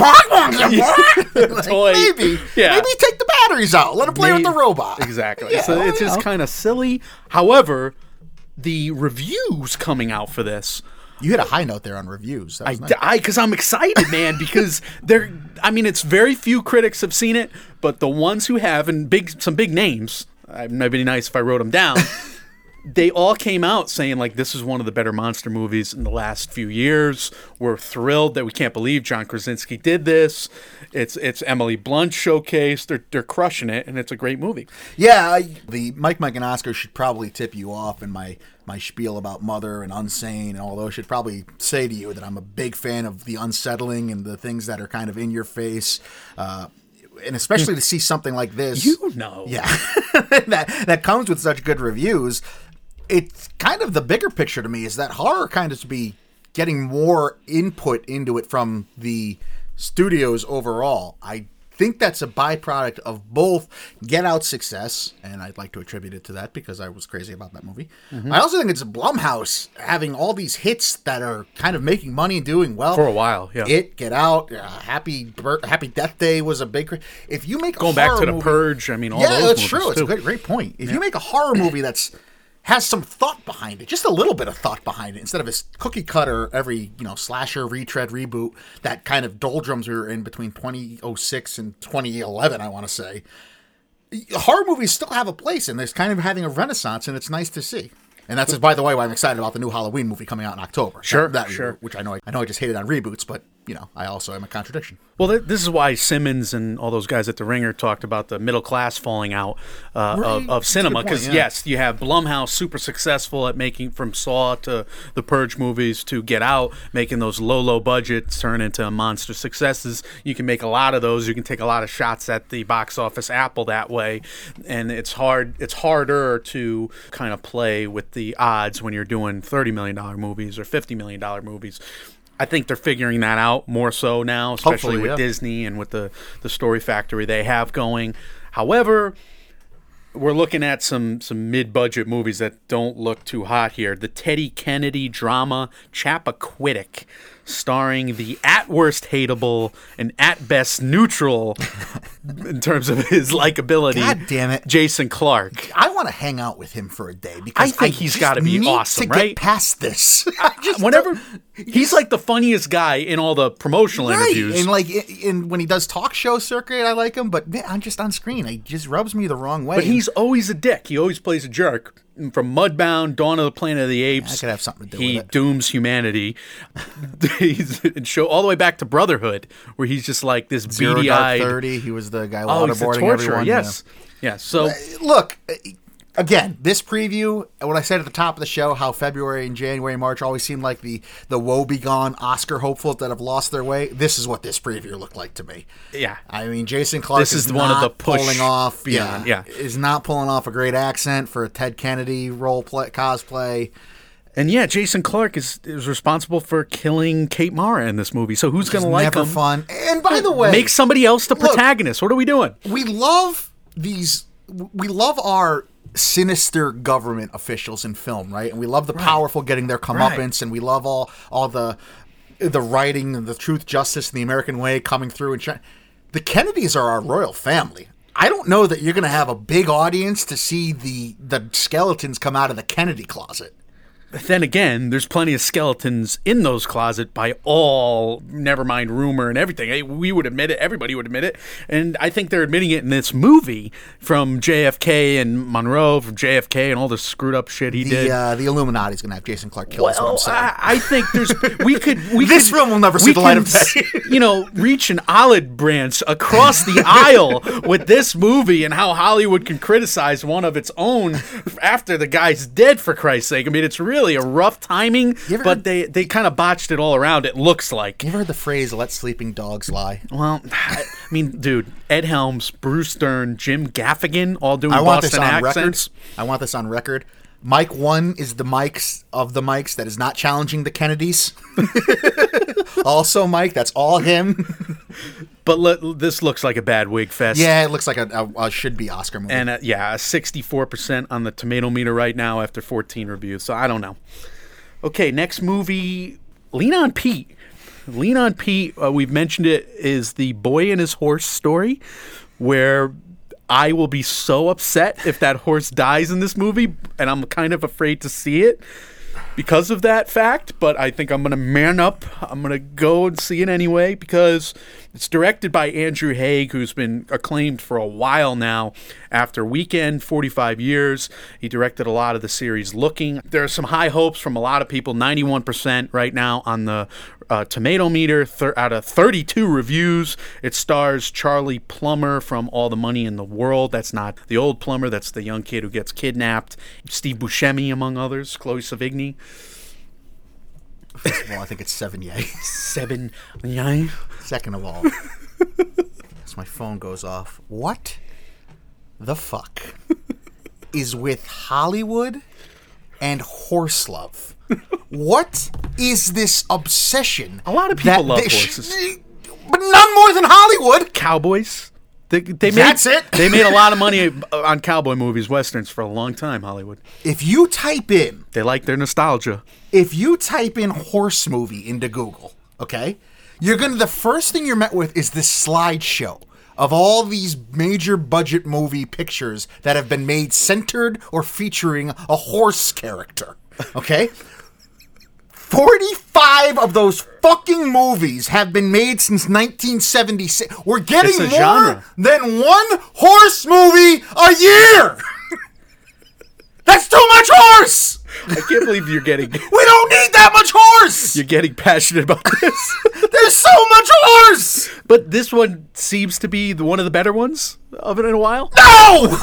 yeah, like, toy. maybe Yeah. maybe take the batteries out. Let him play with Maybe- the robot. Exactly. Yeah, so well, it's you just know. kind of silly. However, the reviews coming out for this, You hit a high note there on reviews. That I, was nice. I, because I'm excited, man. Because they're, I mean, it's very few critics have seen it, but the ones who have, and big, some big names. It might be nice if I wrote them down. They all came out saying like this is one of the better monster movies in the last few years. We're thrilled that we can't believe John Krasinski did this. It's it's Emily Blunt showcase. They're they're crushing it, and it's a great movie. Yeah, I, the Mike, Mike, and Oscar should probably tip you off, and my my spiel about Mother and Unsane and all those should probably say to you that I'm a big fan of the unsettling and the things that are kind of in your face. Uh, and especially to see something like this. You know. Yeah. that that comes with such good reviews. It's kind of the bigger picture to me is that horror kind of to be getting more input into it from the studios overall. I think that's a byproduct of both Get Out's success, and I'd like to attribute it to that because I was crazy about that movie. Mm-hmm. I also think it's Blumhouse having all these hits that are kind of making money and doing well. For a while, yeah. It, Get Out, uh, Happy Bir- Happy Death Day was a big... If you make a Going back horror to The movie, Purge, I mean, all yeah, those that's movies true. It's too. a great, great point. If Yeah. you make a horror movie that's has some thought behind it, just a little bit of thought behind it, instead of a cookie cutter every you know slasher retread reboot that kind of doldrums we were in between twenty oh six and twenty eleven, I want to say. Horror movies still have a place, and they're kind of having a renaissance, and it's nice to see. And that's, by the way, why I'm excited about the new Halloween movie coming out in October. Sure, that, that sure. reboot, which I know I, I know I just hated on reboots, but you know I also am a contradiction. Well, th- this is why Simmons and all those guys at The Ringer talked about the middle class falling out uh, Right. of, of That's a cinema. good point, Because, yeah. yes, you have Blumhouse super successful at making from Saw to the Purge movies to Get Out, making those low, low budgets turn into monster successes. You can make a lot of those. You can take a lot of shots at the box office apple that way. And it's hard. It's harder to kind of play with the odds when you're doing thirty million dollars movies or fifty million dollars movies. I think they're figuring that out more so now, especially Hopefully, with yeah. Disney and with the, the story factory they have going. However, we're looking at some, some mid-budget movies that don't look too hot here. The Teddy Kennedy drama Chappaquiddick, starring the at worst hateable and at best neutral in terms of his likability. God damn it. Jason Clarke. I want to hang out with him for a day because I think he's just gotta be need awesome, to right? Get past this. Just Whenever don't- he's like the funniest guy in all the promotional right. interviews. And like, in, when he does talk show circuit, I like him. But man, I'm just on screen. He just rubs me the wrong way. But he's always a dick. He always plays a jerk. From Mudbound, Dawn of the Planet of the Apes, I could have something to do he with it. dooms humanity. He's and show all the way back to Brotherhood, where he's just like this Zero beady Dark eyed. Thirty. He was the guy Oh, he's the waterboarding torturer. everyone. Yes, yes. So yeah. Look, again, this preview, what I said at the top of the show, how February and January, March always seem like the, the woe-begone Oscar hopefuls that have lost their way. This is what this preview looked like to me. Yeah. I mean, Jason Clarke This is, is not one of the push pulling off, beyond, yeah, yeah. is not pulling off a great accent for a Ted Kennedy role play, cosplay. And yeah, Jason Clarke is, is responsible for killing Kate Mara in this movie. So who's going to like Never him? fun. And by the way, Make somebody else the look, protagonist. What are we doing? we love these, we love our sinister government officials in film, right? And we love the Right. powerful getting their comeuppance, Right. and we love all all the the writing and the truth, justice, and the American way coming through. And sh- the Kennedys are our royal family. I don't know that you're going to have a big audience to see the the skeletons come out of the Kennedy closet. Then again, there's plenty of skeletons in those closets by all, never mind rumor and everything. Hey, we would admit it. Everybody would admit it. And I think they're admitting it in this movie from J F K and Monroe, from J F K and all the screwed up shit he The did. uh, the Illuminati's going to have Jason Clarke kill us. What I'm Well, saying. I, I think there's we could we This could, film will never we see the light can of day. s- You know, reach an olive branch across the aisle with this movie and how Hollywood can criticize one of its own after the guy's dead. For Christ's sake, I mean, it's really a rough timing, ever but heard- they they kind of botched it all around. It looks like. You ever heard the phrase "let sleeping dogs lie"? Well, I mean, dude, Ed Helms, Bruce Dern, Jim Gaffigan, all doing I want this Boston on accents. record. I want this on record. Mike one is the mics of the mics that is not challenging the Kennedys. Also, Mike, that's all him. But le- this looks like a bad wig fest. Yeah, it looks like a, a, a should be Oscar movie. And uh, yeah, sixty-four percent on the tomato meter right now after fourteen reviews. So I don't know. Okay, next movie, Lean on Pete. Lean on Pete, uh, we've mentioned it, is the boy and his horse story, where I will be so upset if that horse dies in this movie, and I'm kind of afraid to see it because of that fact, but I think I'm going to man up. I'm going to go and see it anyway because it's directed by Andrew Haig, who's been acclaimed for a while now. After Weekend, forty-five years, he directed a lot of the series Looking. There are some high hopes from a lot of people, ninety-one percent right now on the uh, tomato meter th- out of thirty-two reviews. It stars Charlie Plummer from All the Money in the World. That's not the old Plummer, that's the young kid who gets kidnapped. Steve Buscemi, among others. Chloe Sevigny. First of all, I think it's seven yay. Seven. Yeah. Second of all, as my phone goes off, what the fuck is with Hollywood and horse love? What is this obsession? A lot of people that love they sh- horses. but none more than Hollywood. Cowboys. They, they made, That's it? They made a lot of money on cowboy movies, westerns, for a long time, Hollywood. If you type in, They like their nostalgia. if you type in horse movie into Google, okay, you're gonna the first thing you're met with is this slideshow of all these major budget movie pictures that have been made centered or featuring a horse character. Okay? forty-five of those fucking movies have been made since nineteen seventy-six. We're getting It's a more genre. than one horse movie a year. That's too much horse. I can't believe you're getting We don't need that much horse. you're getting passionate about this. There's so much horse. But this one seems to be the, one of the better ones of it in a while. No.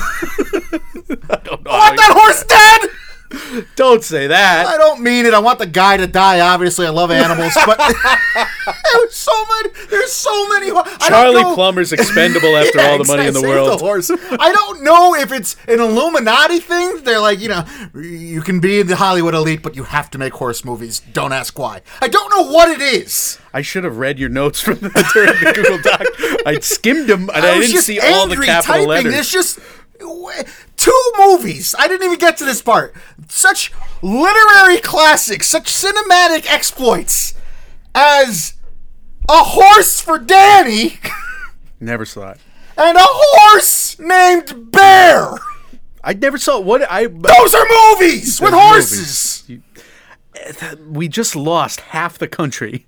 I don't know. I want that horse dead. Don't say that. I don't mean it. I want the guy to die. Obviously, I love animals, but there's so many. There's so many. Ho- I don't Charlie know- Plummer's expendable after Yeah, all the money in the save world. The horse. I don't know if it's an Illuminati thing. They're like, you know, you can be in the Hollywood elite, but you have to make horse movies. Don't ask why. I don't know what it is. I should have read your notes from the, during the Google Doc. I skimmed them and I, I was didn't just see all the angry capital typing. letters. There's just two movies. I didn't even get to this part. Such literary classics, such cinematic exploits as A Horse for Danny Never saw it. and A Horse Named Bear. I never saw what I. Those are movies with Those horses. movies. We just lost half the country.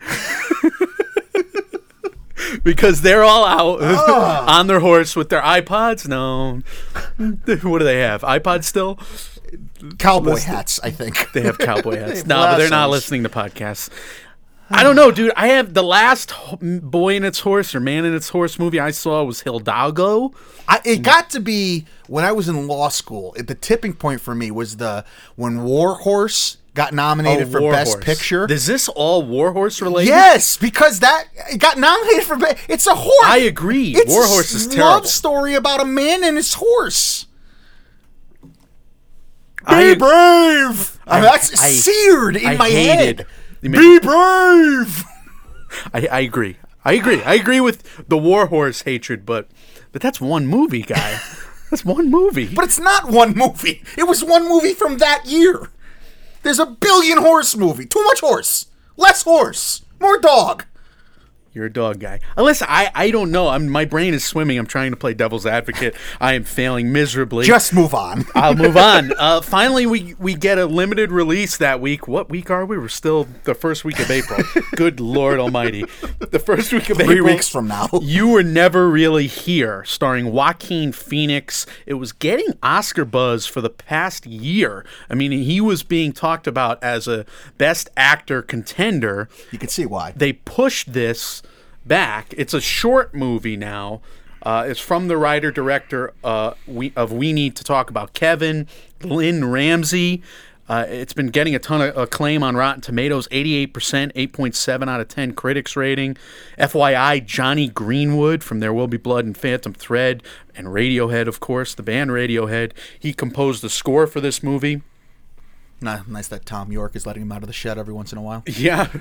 Because they're all out on their horse with their iPods. No. What do they have? iPods still? Cowboy hats, I think. They have cowboy hats. have No, but they're not lassos. listening to podcasts. I don't know, dude. I have the last Boy and Its Horse or Man and Its Horse movie I saw was Hidalgo. I, it got to be when I was in law school. It, the tipping point for me was the when War Horse got nominated Oh, for War Best Horse. Picture. Is this all War Horse related? Yes, because that it got nominated for. Be- It's a horse. I agree. It's War Horse is a terrible. love story about a man and his horse. I- Be brave. I mean, that's I- seared in I my hated- head. You Be mean- brave. I, I agree. I agree. I agree with the War Horse hatred, but but that's one movie, guy. That's one movie. But it's not one movie. It was one movie from that year. There's a billion horse movie. Too much horse. Less horse. More dog. You're a dog guy. Unless I, I don't know. I'm my brain is swimming. I'm trying to play devil's advocate. I am failing miserably. Just move on. I'll move on. Uh, finally, we we get a limited release that week. What week are we? We're still the first week of April. Good Lord Almighty. The first week of Three April. weeks from now. You Were Never Really Here, starring Joaquin Phoenix. It was getting Oscar buzz for the past year. I mean, he was being talked about as a Best Actor contender. You can see why. They pushed this back. It's a short movie now. Uh, it's from the writer-director uh, we, of We Need to Talk About Kevin, Lynn Ramsey. Uh, it's been getting a ton of acclaim on Rotten Tomatoes, eighty-eight percent, eight point seven out of ten critics rating. F Y I, Johnny Greenwood from There Will Be Blood and Phantom Thread, and Radiohead, of course, the band Radiohead. He composed the score for this movie. Nah, nice that Tom York is letting him out of the shed every once in a while. Yeah.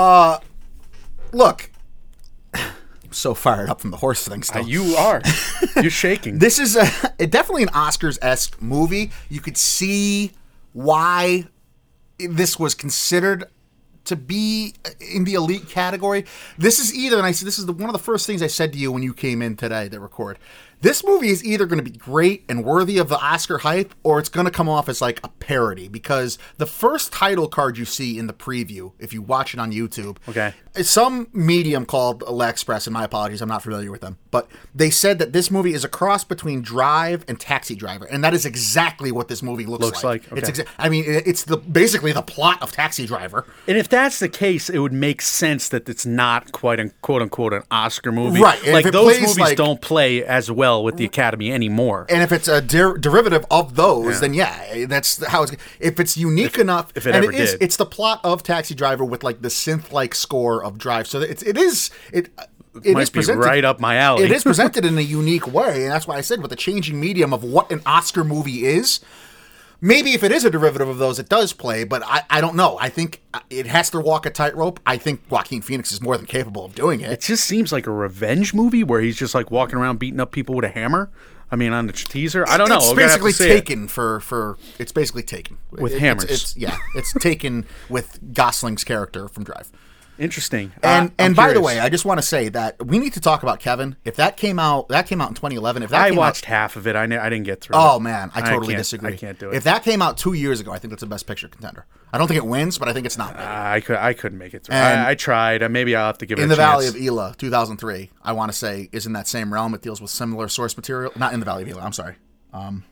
Look, I'm so fired up from the horse thing still. Uh, you are. You're shaking. This is a, it definitely an Oscars-esque movie. You could see why this was considered to be in the elite category. This is either, and I said this is the, one of the first things I said to you when you came in today to record. This movie is either going to be great and worthy of the Oscar hype, or it's going to come off as like a parody, because the first title card you see in the preview, if you watch it on YouTube, Okay. it's some medium called L'Express, and my apologies, I'm not familiar with them, but they said that this movie is a cross between Drive and Taxi Driver, and that is exactly what this movie looks, Looks like. like, okay. It's exa- I mean, it- it's the basically the plot of Taxi Driver. And if that's the case, it would make sense that it's not quite an quote unquote an Oscar movie. Right, and if Like it those plays movies like- don't play as well with the Academy anymore. And if it's a der- derivative of those, Yeah. then yeah, that's how it's. If it's unique enough, if it and ever it is, did. it's the plot of Taxi Driver with like the synth-like score of Drive. So it's it is it. It Might is be presented right up my alley. It is presented in a unique way, and that's why I said with the changing medium of what an Oscar movie is. Maybe if it is a derivative of those, it does play, but I, I don't know. I think it has to walk a tightrope. I think Joaquin Phoenix is more than capable of doing it. It just seems like a revenge movie where he's just like walking around beating up people with a hammer. I mean, on the teaser, I don't know. It's We're gonna have to basically see it. taken for, for it's basically taken With It- it's- hammers. It's, yeah, it's taken with Gosling's character from Drive. Interesting. And Uh, I'm and by the curious. way, I just want to say that we need to talk about Kevin. If that came out, that came out in twenty eleven. If that I came watched out, half of it. I, ne- I didn't get through. oh it. man, I totally can't- disagree. I can't do it. If that came out two years ago, I think that's a Best Picture contender. I don't think it wins, but I think it's not. Uh, I could. I couldn't make it through. And I, I tried. Uh, maybe I'll have to give it in a the Valley chance. of Elah, two thousand three, I want to say is in that same realm. It deals with similar source material. Not in the Valley of Elah. I'm sorry. Um,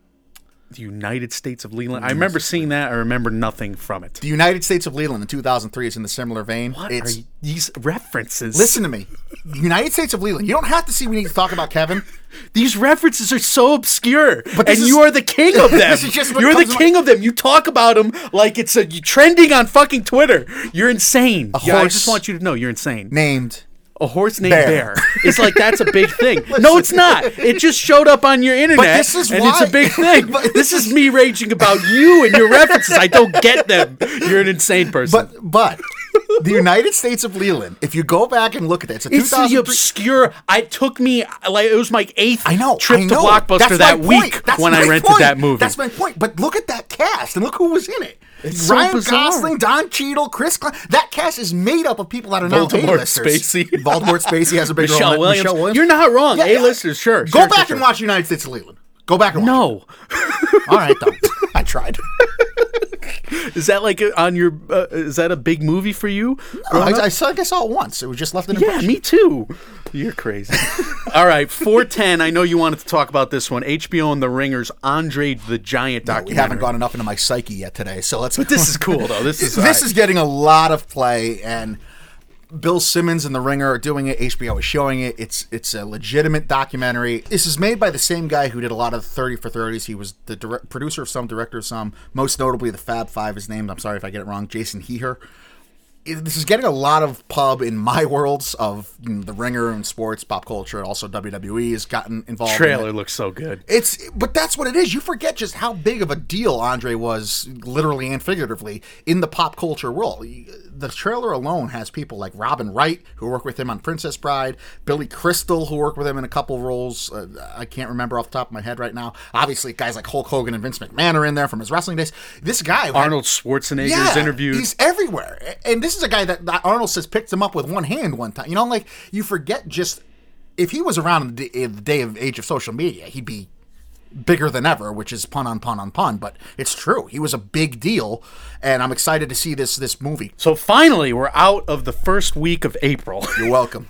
The United States of Leland. I remember seeing that. I remember nothing from it. the United States of Leland in two thousand three is in the similar vein. What it's are these references? Listen to me. The United States of Leland. You don't have to see we need to talk about Kevin. These references are so obscure, But this and is- you are the king of them. This is just what You're comes the to king of them. You talk about them like it's a, you trending on fucking Twitter. You're insane. A Yeah, I horse just want you to know you're insane. Named A horse named Bear. Bear. It's like that's a big thing. No, it's not. It just showed up on your internet, this is and why- it's a big thing. But This is me raging about you and your references. I don't get them. You're an insane person. But but the United States of Leland, if you go back and look at it, it's a It's the two thousand three. obscure. I took me like it was my eighth I know. trip I to know. Blockbuster That's that my week point. That's when my I rented point. that movie. That's my point. But look at that cast and look who was in it. It's so Ryan bizarre. Gosling, Don Cheadle, Chris Klein. That cast is made up of people that are now Voldemort A-listers. Spacey. Voldemort Spacey has a big Michelle role. in it. Williams. Michelle Williams. You're not wrong. Yeah, yeah. A-listers, sure. Go sure, back sure, and sure. watch United States of Leland. Go back and watch No. it. All right, though. I tried. Is that like a- on your? Uh, is that a big movie for you? No, I, I, saw, I saw it once. It was just left an Yeah, impression. me too. You're crazy. All right, four ten. I know you wanted to talk about this one. H B O and The Ringer's Andre the Giant documentary. We haven't gone enough into my psyche yet today, so let's. But this is cool though. This is this right. is getting a lot of play, and Bill Simmons and The Ringer are doing it. H B O is showing it. It's it's a legitimate documentary. This is made by the same guy who did a lot of thirty for thirties. He was the direct, producer of some, director of some. Most notably, the Fab Five is named. I'm sorry if I get it wrong. Jason Heher. This is getting a lot of pub in my worlds of you know, The Ringer and sports, pop culture, and also W W E has gotten involved. Trailer in it. looks so good. It's, but that's what it is. You forget just how big of a deal Andre was, literally and figuratively, in the pop culture world. The trailer alone has people like Robin Wright, who worked with him on Princess Bride, Billy Crystal, who worked with him in a couple roles. Uh, I can't remember off the top of my head right now. Obviously, guys like Hulk Hogan and Vince McMahon are in there from his wrestling days. This guy, Arnold Schwarzenegger's yeah, interviewed. He's everywhere, and this is a guy that, that Arnold says picked him up with one hand one time. You know, like you forget just if he was around in the, in the day of age of social media, he'd be bigger than ever, which is pun on pun on pun, but it's true. He was a big deal, and I'm excited to see this this movie. So finally, we're out of the first week of April. You're welcome.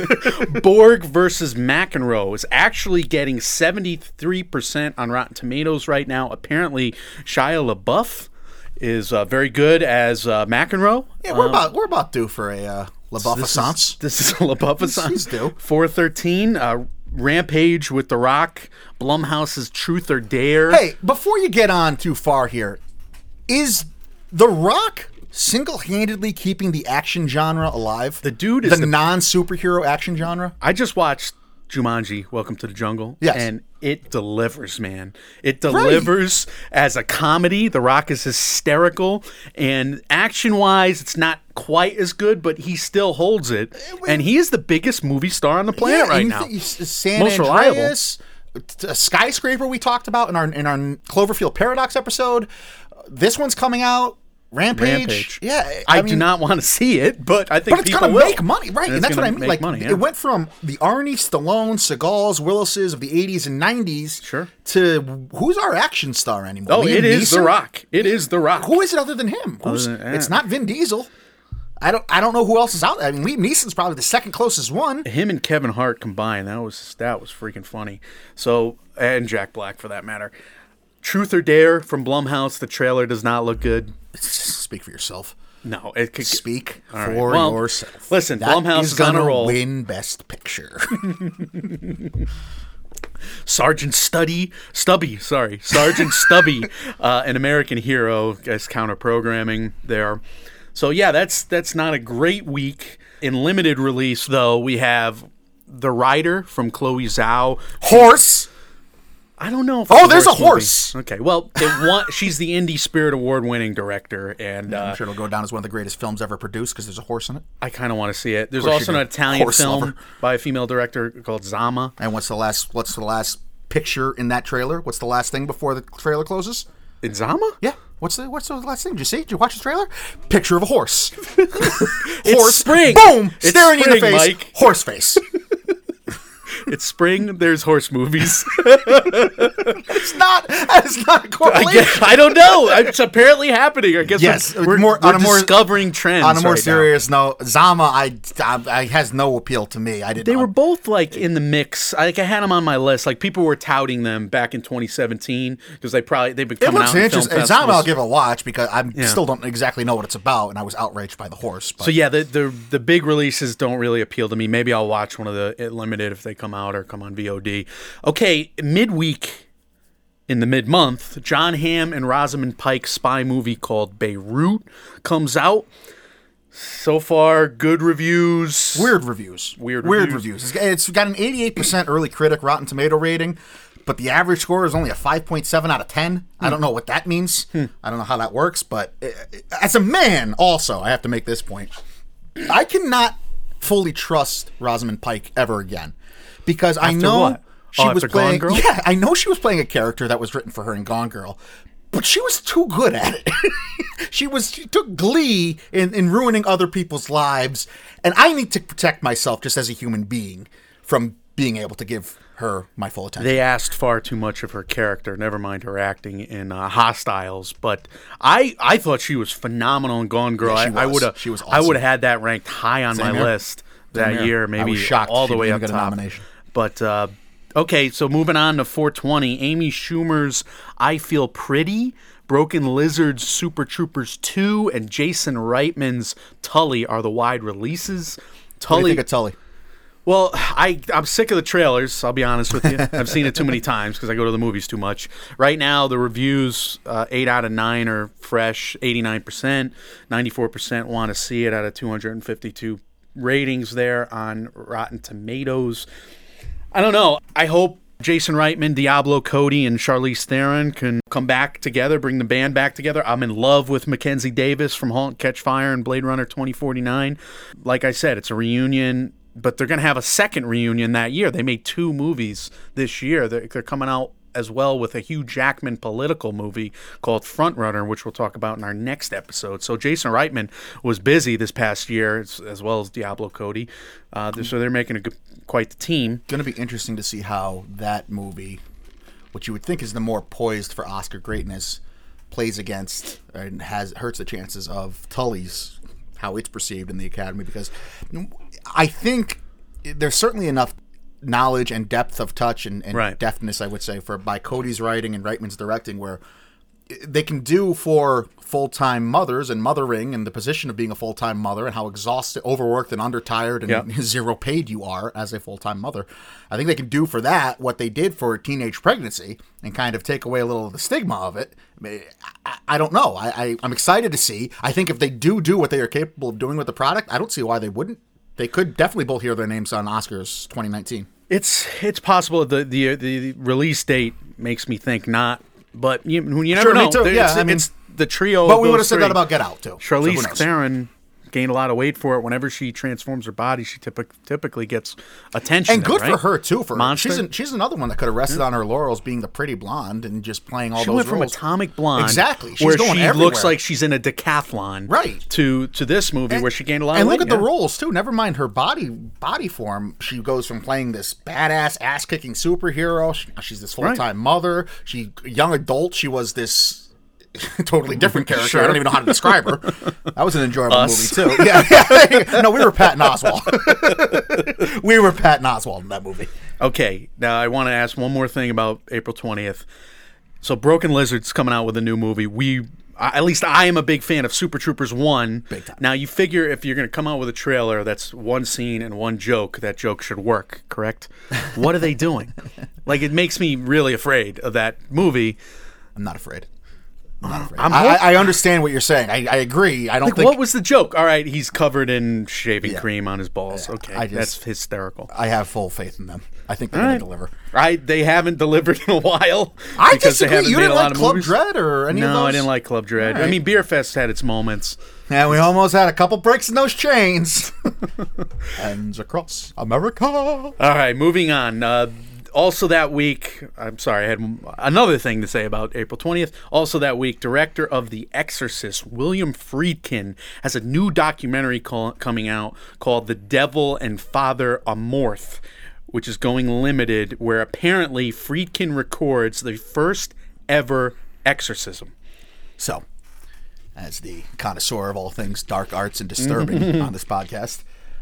Borg versus McEnroe is actually getting seventy-three percent on Rotten Tomatoes right now. Apparently, Shia LaBeouf is uh, very good as uh, McEnroe. Yeah, we're Um, about we're about due for a uh, LaBeouf-assance. This is LaBeouf-assance. He's due. four thirteen. Uh, Rampage with The Rock. Blumhouse's Truth or Dare. Hey, before you get on too far here, is The Rock single-handedly keeping the action genre alive? The dude is the, the- non-superhero action genre. I just watched Jumanji, Welcome to the Jungle. Yes. And it delivers, man. It delivers as a comedy. The Rock is hysterical. And action-wise, it's not quite as good, but he still holds it. And he is the biggest movie star on the planet Yeah, right you now. th- San Most reliable. Andreas, a Skyscraper we talked about in our in our Cloverfield Paradox episode. This one's coming out. Rampage. Rampage. Yeah, I, I, do mean, not want to see it, but I think But it's people gonna will. make money, right? And And, it's that's what I gonna mean. make Like money, yeah. it went from the Arnie, Stallone, Seagals, Willises of the eighties and nineties, Sure. to who's our action star anymore? Oh, Liam it is The Neeson? Rock. It is The Rock. Who is it other than him? Who's, than- eh. It's not Vin Diesel. I don't. I don't know who else is out there. I mean, Liam Neeson's probably the second closest one. Him and Kevin Hart combined, that was that was freaking funny. So, and Jack Black for that matter. Truth or Dare from Blumhouse. The trailer does not look good. Speak for yourself. No, it could Speak All right. for Well, yourself. listen, That Blumhouse is on a gonna roll. Win Best Picture. Sergeant Stubby, Stubby, sorry, Sergeant Stubby, uh, an American Hero as counter programming there. So yeah, that's that's not a great week. In limited release though, we have The Rider from Chloe Zhao. Horse. I don't know if Oh, it's there's a movie. horse. Okay, well, it won, she's the Indie Spirit Award winning director, and uh, I'm sure it'll go down as one of the greatest films ever produced because there's a horse in it. I kind of want to see it. There's course also you an do. Italian Horse film lover. by a female director called Zama. And what's the last? What's the last picture in that trailer? What's the last thing before the trailer closes? In Zama? Yeah. What's the What's the last thing? Did you see? Did you watch the trailer? Picture of a horse. It's horse. spring. Boom. It's Staring you in the spring, face. Mike. Horse face. It's spring. There's horse movies. It's not. It's not a I, correlation. guess, I don't know. It's apparently happening. I guess Yes, we're, we're, more- we're on a more- discovering trends. On a more right now. serious note, Zama, I, I, I has no appeal to me. I didn't. They were both like in the mix. I, like I had them on my list. Like people were touting them back in twenty seventeen because they probably they've been It coming looks out. in film interesting. Zama, I'll festivals. give it a watch because I Yeah. still don't exactly know what it's about, and I was outraged by the horse. But So yeah, the, the the big releases don't really appeal to me. Maybe I'll watch one of the limited if they come out or come on V O D. Okay, midweek in the mid-month, John Hamm and Rosamund Pike spy movie called Beirut comes out. So far, good reviews. weird reviews. Weird Weird reviews. reviews. It's, it's got an eighty-eight percent early critic Rotten Tomato rating, but the average score is only a five point seven out of ten. I don't know what that means. I don't know how that works, but uh, as a man, also, I have to make this point. I cannot fully trust Rosamund Pike ever again because I After know what? she Oh, was after Gone playing. Girl? Yeah, I know she was playing a character that was written for her in Gone Girl, but she was too good at it. she was she took glee in, in ruining other people's lives, and I need to protect myself just as a human being from being able to give her my full attention. They asked far too much of her character, never mind her acting in uh, Hostiles. But I, I thought she was phenomenal in Gone Girl. Yeah, she I, I was. would have She was I awesome. would have had that ranked high on Same my here. list that Same here. year, I maybe was shocked all she the way didn't up get a top. nomination. But uh, okay, so moving on to four twenty, Amy Schumer's I Feel Pretty, Broken Lizard's Super Troopers two, and Jason Reitman's Tully are the wide releases. What do Tully, you think of Tully? well, I, I'm sick of the trailers, I'll be honest with you. I've seen it too many times because I go to the movies too much. Right now, the reviews, uh, eight out of nine are fresh, eighty-nine percent. ninety-four percent want to see it out of two hundred fifty-two ratings there on Rotten Tomatoes. I don't know. I hope Jason Reitman, Diablo Cody, and Charlize Theron can come back together, bring the band back together. I'm in love with Mackenzie Davis from *Halt and Catch Fire* and *Blade Runner twenty forty-nine. Like I said, it's a reunion, but they're going to have a second reunion that year. They made two movies this year. They're, they're coming out as well with a Hugh Jackman political movie called *Front Runner*, which we'll talk about in our next episode. So Jason Reitman was busy this past year, as, as well as Diablo Cody. Uh, so they're making a good, quite the team. Going to be interesting to see how that movie, which you would think is the more poised for Oscar greatness, plays against and has hurts the chances of Tully's, how it's perceived in the Academy, because I think there's certainly enough knowledge and depth of touch and, and right. deftness, I would say, for by Cody's writing and Reitman's directing, where they can do for full-time mothers and mothering and the position of being a full-time mother and how exhausted, overworked, and undertired and yep. zero paid you are as a full-time mother. I think they can do for that what they did for teenage pregnancy and kind of take away a little of the stigma of it. I, I, I don't know. I, I, I'm excited to see. I think if they do do what they are capable of doing with the product, I don't see why they wouldn't. They could definitely both hear their names on Oscars twenty nineteen. It's it's possible. The the the release date makes me think not, but you, you never Sure, me know. too. There- Yeah, it's, I mean- it's the trio. But of we those would have said three. that about Get Out, too. So who Charlize knows? Theron gained a lot of weight for it. Whenever she transforms her body, she typic, typically gets attention. And good right? for her, too. For Monster. She's, an, she's another one that could have rested on her laurels being the pretty blonde and just playing all She those went from roles. Atomic Blonde, Exactly. She's where going she everywhere. looks like she's in a decathlon, Right. To to this movie where she gained a lot And of weight. look at the yeah. roles, too. Never mind her body body form. She goes from playing this badass, ass-kicking superhero. She, she's this full-time Right. mother. She young adult, she was this totally different character. Sure. I don't even know how to describe her. That was an enjoyable Us. movie, too. Yeah, yeah. No, we were Patton Oswalt. We were Patton Oswalt in that movie. Okay, now I want to ask one more thing about April twentieth. So Broken Lizard's coming out with a new movie. We, uh, at least I am a big fan of Super Troopers one. Big time. Now you figure if you're going to come out with a trailer that's one scene and one joke, that joke should work, correct? What are they doing? Like, it makes me really afraid of that movie. I'm not afraid. I'm not afraid. I'm I, hope- I understand what you're saying. I, I agree. I don't Like, think what was the joke? All right, he's covered in shaving Yeah. cream on his balls. Okay, I just- that's hysterical. I have full faith in them. I think they're All going right. to deliver. I they haven't delivered in a while. I because they disagree. haven't You made didn't a lot like of Club movies. Dread or any of No, those? I didn't like Club Dread. All I right. mean, Beer Fest had its moments. And we almost had a couple breaks in those chains. Hands across America. All right, moving on. Uh, also that week, I'm sorry, I had another thing to say about April twentieth. Also that week, director of The Exorcist, William Friedkin, has a new documentary call, coming out called The Devil and Father Amorth, which is going limited, where apparently Friedkin records the first ever exorcism. So, as the connoisseur of all things dark arts and disturbing on this podcast,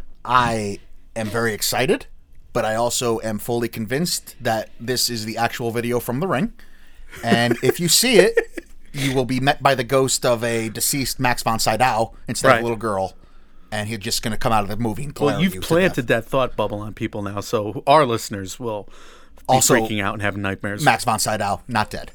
I am very excited, but I also am fully convinced that this is the actual video from The Ring. And if you see it, you will be met by the ghost of a deceased Max von Sydow instead of Right. a little girl. And he's just going to come out of the movie and glare Well, at you've you to planted death. that thought bubble on people now, so our listeners will be Also, freaking out and having nightmares. Max von Sydow, not dead.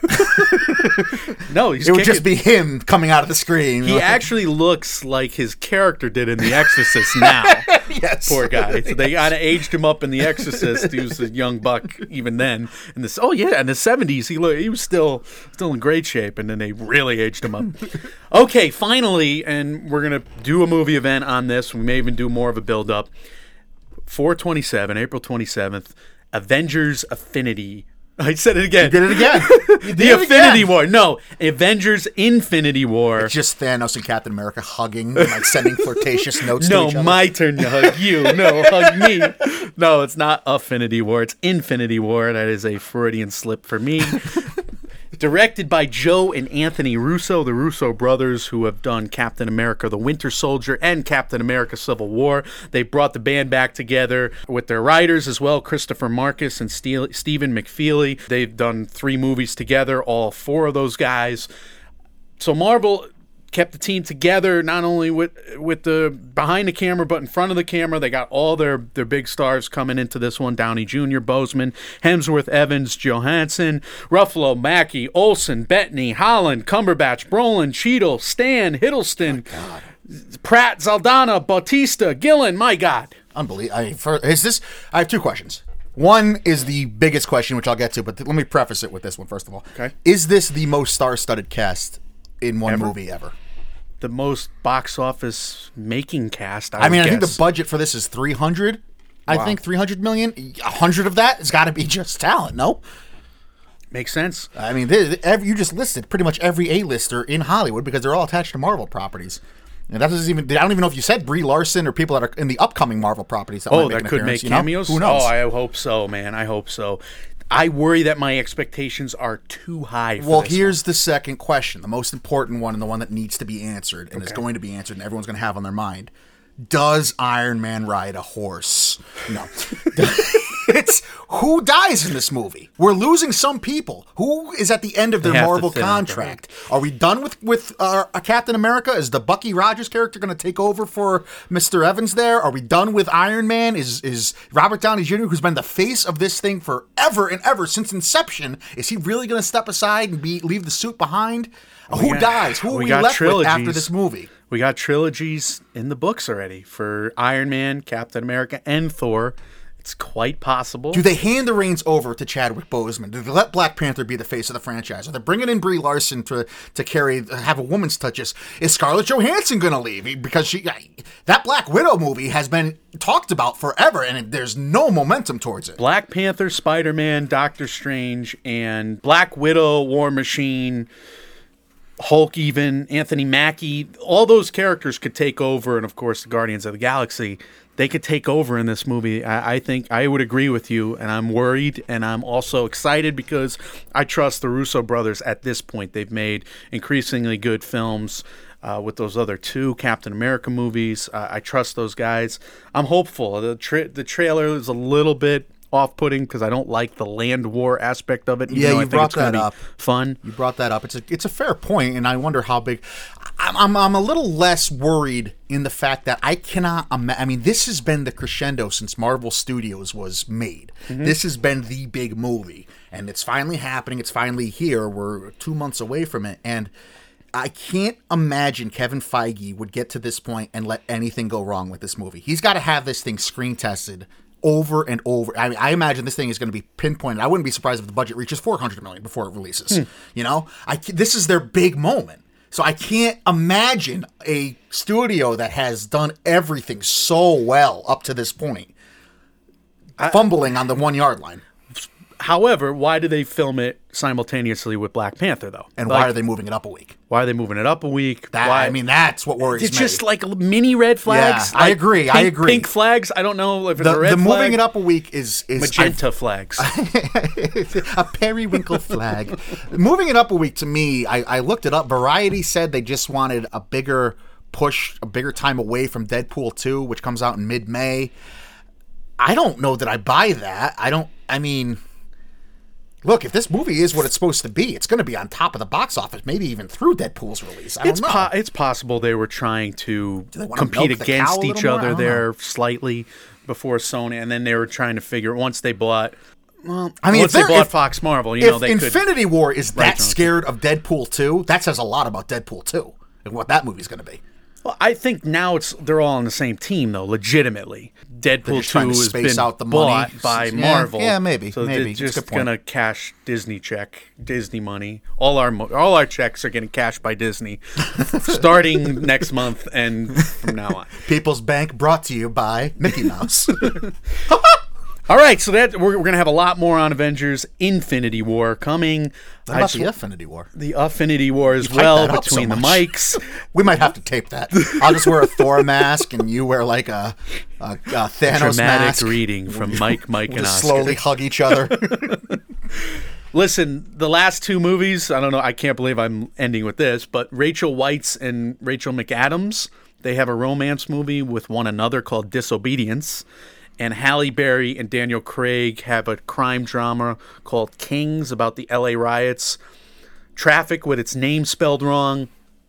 no, he's It would kicking- just be him coming out of the screen. He actually looks like his character did in The Exorcist now. yes. Poor guy. So they kind of aged him up in The Exorcist. He was a young buck even then. In this, oh yeah, in the seventies, he looked, he was still still in great shape, and then they really aged him up. Okay, finally, and we're gonna do a movie event on this. We may even do more of a build up. four twenty-seven, April twenty-seventh, Avengers Affinity. I said it again. Did it again. You did The it Affinity again. War. No, Avengers Infinity War. It's just Thanos and Captain America hugging, and, like sending flirtatious notes to No, each other. my turn to hug you. No, hug me. No, it's not Affinity War. It's Infinity War. That is a Freudian slip for me. Directed by Joe and Anthony Russo, the Russo brothers, who have done Captain America the Winter Soldier and Captain America Civil War. They brought the band back together with their writers as well, Christopher Marcus and Ste- Stephen McFeely. They've done three movies together, all four of those guys. So Marvel kept the team together, not only with with the behind the camera, but in front of the camera. They got all their, their big stars coming into this one. Downey Junior, Boseman, Hemsworth, Evans, Johansson, Ruffalo, Mackie, Olsen, Bettany, Holland, Cumberbatch, Brolin, Cheadle, Stan, Hiddleston, Oh, Pratt, Zaldana, Bautista, Gillen. My God. Unbelievable. I, for, is this? I have two questions. One is the biggest question, which I'll get to, but th- let me preface it with this one first of all. Okay. Is this the most star-studded cast in one Ever? movie ever? The most box office making cast, I, I mean, would I think guess. the budget for this is three hundred. I Wow. think three hundred million. one hundred of that has got to be just talent, no? Makes sense. I mean, they, every, you just listed pretty much every A-lister in Hollywood because they're all attached to Marvel properties. And that doesn't even, I don't even know if you said Brie Larson or people that are in the upcoming Marvel properties that Oh, might make that an could appearance, make you know? cameos? Who knows? Oh, I hope so, man. I hope so. I worry that my expectations are too high for Well, this here's the second question, the most important one and the one that needs to be answered and is Okay. going to be answered and everyone's going to have on their mind. Does Iron Man ride a horse? No. It's who dies in this movie? We're losing some people. Who is at the end of their They have to Marvel thin out the contract? Are we done with with uh, a Captain America? Is the Bucky Rogers character going to take over for Mister Evans there? Are we done with Iron Man? Is is Robert Downey Junior, who's been the face of this thing forever and ever since inception, is he really going to step aside and be leave the suit behind? Who got- dies? Who are we we, got left with after trilogies. this movie? We got trilogies in the books already for Iron Man, Captain America, and Thor. It's quite possible. Do they hand the reins over to Chadwick Boseman? Do they let Black Panther be the face of the franchise? Are they bringing in Brie Larson to to carry, have a woman's touches? Is Scarlett Johansson going to leave? Because she, that Black Widow movie has been talked about forever, and there's no momentum towards it. Black Panther, Spider-Man, Doctor Strange, and Black Widow, War Machine, Hulk even, Anthony Mackie, all those characters could take over, and of course the Guardians of the Galaxy, they could take over in this movie. I, I think I would agree with you, and I'm worried, and I'm also excited because I trust the Russo brothers at this point. They've made increasingly good films uh, with those other two Captain America movies. Uh, I trust those guys. I'm hopeful. The, tra- the trailer is a little bit off-putting because I don't like the land war aspect of it. Even Yeah, though you I think brought it's gonna that be up. Fun. You brought that up. It's a it's a fair point, and I wonder how big. I'm I'm, I'm a little less worried in the fact that I cannot. Ima- I mean, this has been the crescendo since Marvel Studios was made. Mm-hmm. This has been the big movie, and it's finally happening. It's finally here. We're two months away from it, and I can't imagine Kevin Feige would get to this point and let anything go wrong with this movie. He's got to have this thing screen tested over and over. I mean, I imagine this thing is going to be pinpointed. I wouldn't be surprised if the budget reaches four hundred million before it releases. Hmm. You know, I ca- this is their big moment. So I can't imagine a studio that has done everything so well up to this point fumbling on the one yard line. However, why do they film it simultaneously with Black Panther, though? And Like, why are they moving it up a week? why are they moving it up a week? That why? I mean, that's what worries it's me. just like mini red flags. Yeah, I like agree, I pink- agree. Pink flags. I don't know if it's the, a red the flag. moving it up a week is is Magenta flags. a periwinkle flag. Moving it up a week to me, I, I looked it up. Variety said they just wanted a bigger push, a bigger time away from Deadpool two, which comes out in mid-May. I don't know that I buy that. I don't, I mean, look, if this movie is what it's supposed to be, it's going to be on top of the box office, maybe even through Deadpool's release. I don't It's know. po- it's possible they were trying to they wanna compete milk the against cow a each little more? I other don't there slightly before Sony, and then they were trying to figure once they bought. Well, I mean, once if they they're- bought if- Fox Marvel, you know if they could. Infinity War is Right, that Jonathan. scared of Deadpool two, that says a lot about Deadpool two and what that movie's going to be. Well, I think now it's they're all on the same team though. Legitimately, Deadpool just trying two to has space been out the bought money. by Yeah, Marvel. yeah, maybe, So maybe. they're It's a just good point. gonna cash Disney check, Disney money. All our mo- all our checks are getting cashed by Disney, starting next month and from now on. People's Bank brought to you by Mickey Mouse. All right, so that we're, we're going to have a lot more on Avengers Infinity War coming. What about the Affinity War? The Affinity War as You hyped well that up so between the much. mics. We might have to tape that. I'll just wear a Thor mask, and you wear like a, a, a Thanos Dramatic mask. reading from Mike, Mike, We'll and just Oscar. slowly hug each other. Listen, the last two movies, I don't know, I can't believe I'm ending with this, but Rachel Weisz and Rachel McAdams, they have a romance movie with one another called Disobedience. And Halle Berry and Daniel Craig have a crime drama called Kings about the L A riots. Traffic with its name spelled wrong.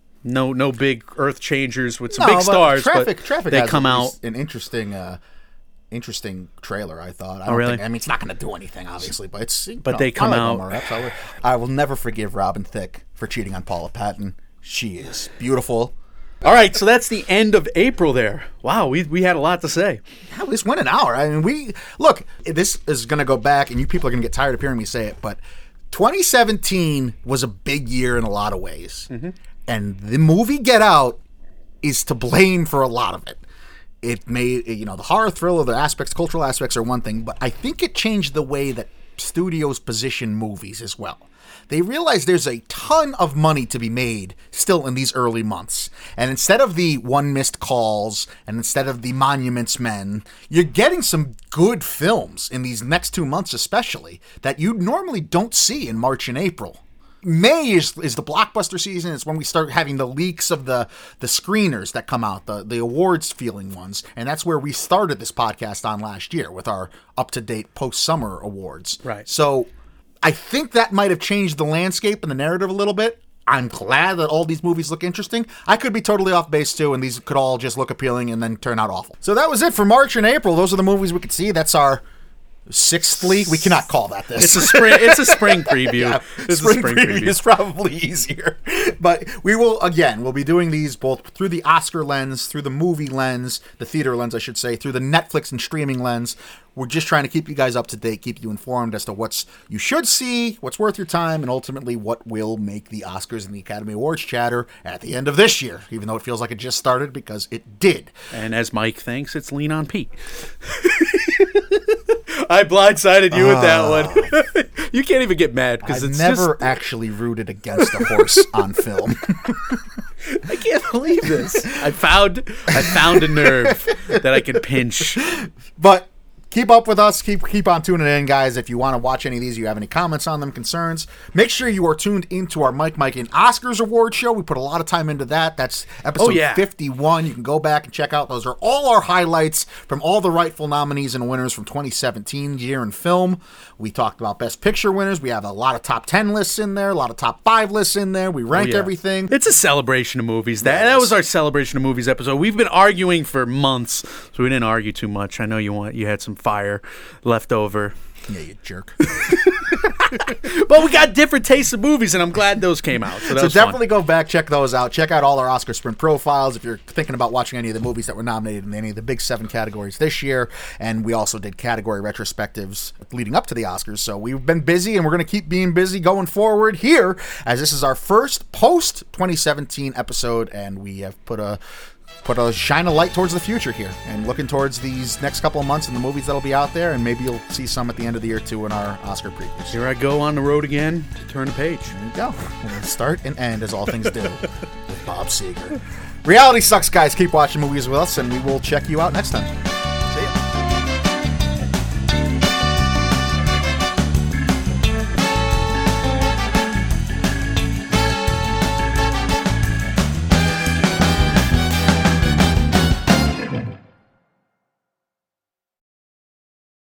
No no big earth changers with some No, big but stars, Traffic, but Traffic they has come at out. least an interesting, uh, interesting trailer. I thought. I Oh, don't really? Think, I mean, it's not going to do anything, obviously, but it's. you But know, they come I like out- Omar Epps. I will- I will never forgive Robin Thicke for cheating on Paula Patton. She is beautiful. All right, so that's the end of April there. Wow, we we had a lot to say. Yeah, we just went an hour. I mean, we look. This is going to go back, and you people are going to get tired of hearing me say it, but twenty seventeen was a big year in a lot of ways, Mm-hmm. and the movie Get Out is to blame for a lot of it. It made, you know, the horror thriller, the aspects, cultural aspects are one thing, but I think it changed the way that studios position movies as well. They realize there's a ton of money to be made still in these early months. And instead of the one missed calls and instead of the Monuments Men, you're getting some good films in these next two months especially that you normally don't see in March and April. May is is the blockbuster season. It's when we start having the leaks of the the screeners that come out, the the awards feeling ones, and that's where we started this podcast on last year with our up to date post summer awards. Right. So I think that might have changed the landscape and the narrative a little bit. I'm glad that all these movies look interesting. I could be totally off base too, and these could all just look appealing and then turn out awful. So that was it for March and April. Those are the movies we could see. That's our sixth league. We cannot call that this. It's a spring. It's a spring preview. Yeah, It's spring, a spring preview, preview. is probably easier. But we will, again, we'll be doing these both through the Oscar lens, through the movie lens, the theater lens, I should say, through the Netflix and streaming lens. We're just trying to keep you guys up to date, keep you informed as to what's you should see, what's worth your time, and ultimately what will make the Oscars and the Academy Awards chatter at the end of this year, even though it feels like it just started because it did. And as Mike thinks, it's Lean on Pete. I blindsided you with that one. You can't even get mad because I've it's never just. actually rooted against a horse on film. I can't believe this. I found. I found a nerve that I can pinch. But keep up with us. Keep keep on tuning in, guys. If you want to watch any of these, you have any comments on them, concerns, make sure you are tuned into our Mike, Mike, and Oscars award show. We put a lot of time into that. That's episode Oh, yeah. fifty-one. You can go back and check out. Those are all our highlights from all the rightful nominees and winners from twenty seventeen year in film. We talked about Best Picture winners. We have a lot of top ten lists in there, a lot of top five lists in there. We rank Oh, yeah. everything. It's a celebration of movies. That Yeah, it that is. was our celebration of movies episode. We've been arguing for months, so we didn't argue too much. I know you want you had some fire left over. Yeah, you jerk. But we got different tastes of movies, and I'm glad those came out. So, that So was definitely go back, check those out. Check out all our Oscar Sprint profiles if you're thinking about watching any of the movies that were nominated in any of the big seven categories this year. And we also did category retrospectives leading up to the Oscars. So we've been busy, and we're going to keep being busy going forward here, as this is our first post twenty seventeen episode, and we have put a put a shine a light towards the future here and looking towards these next couple of months and the movies that'll be out there, and maybe you'll see some at the end of the year too in our Oscar previews. Here I go on the road again to turn the page. There you go. We'll start and end as all things do with Bob Seger. Reality sucks, guys. Keep watching movies with us, and we will check you out next time.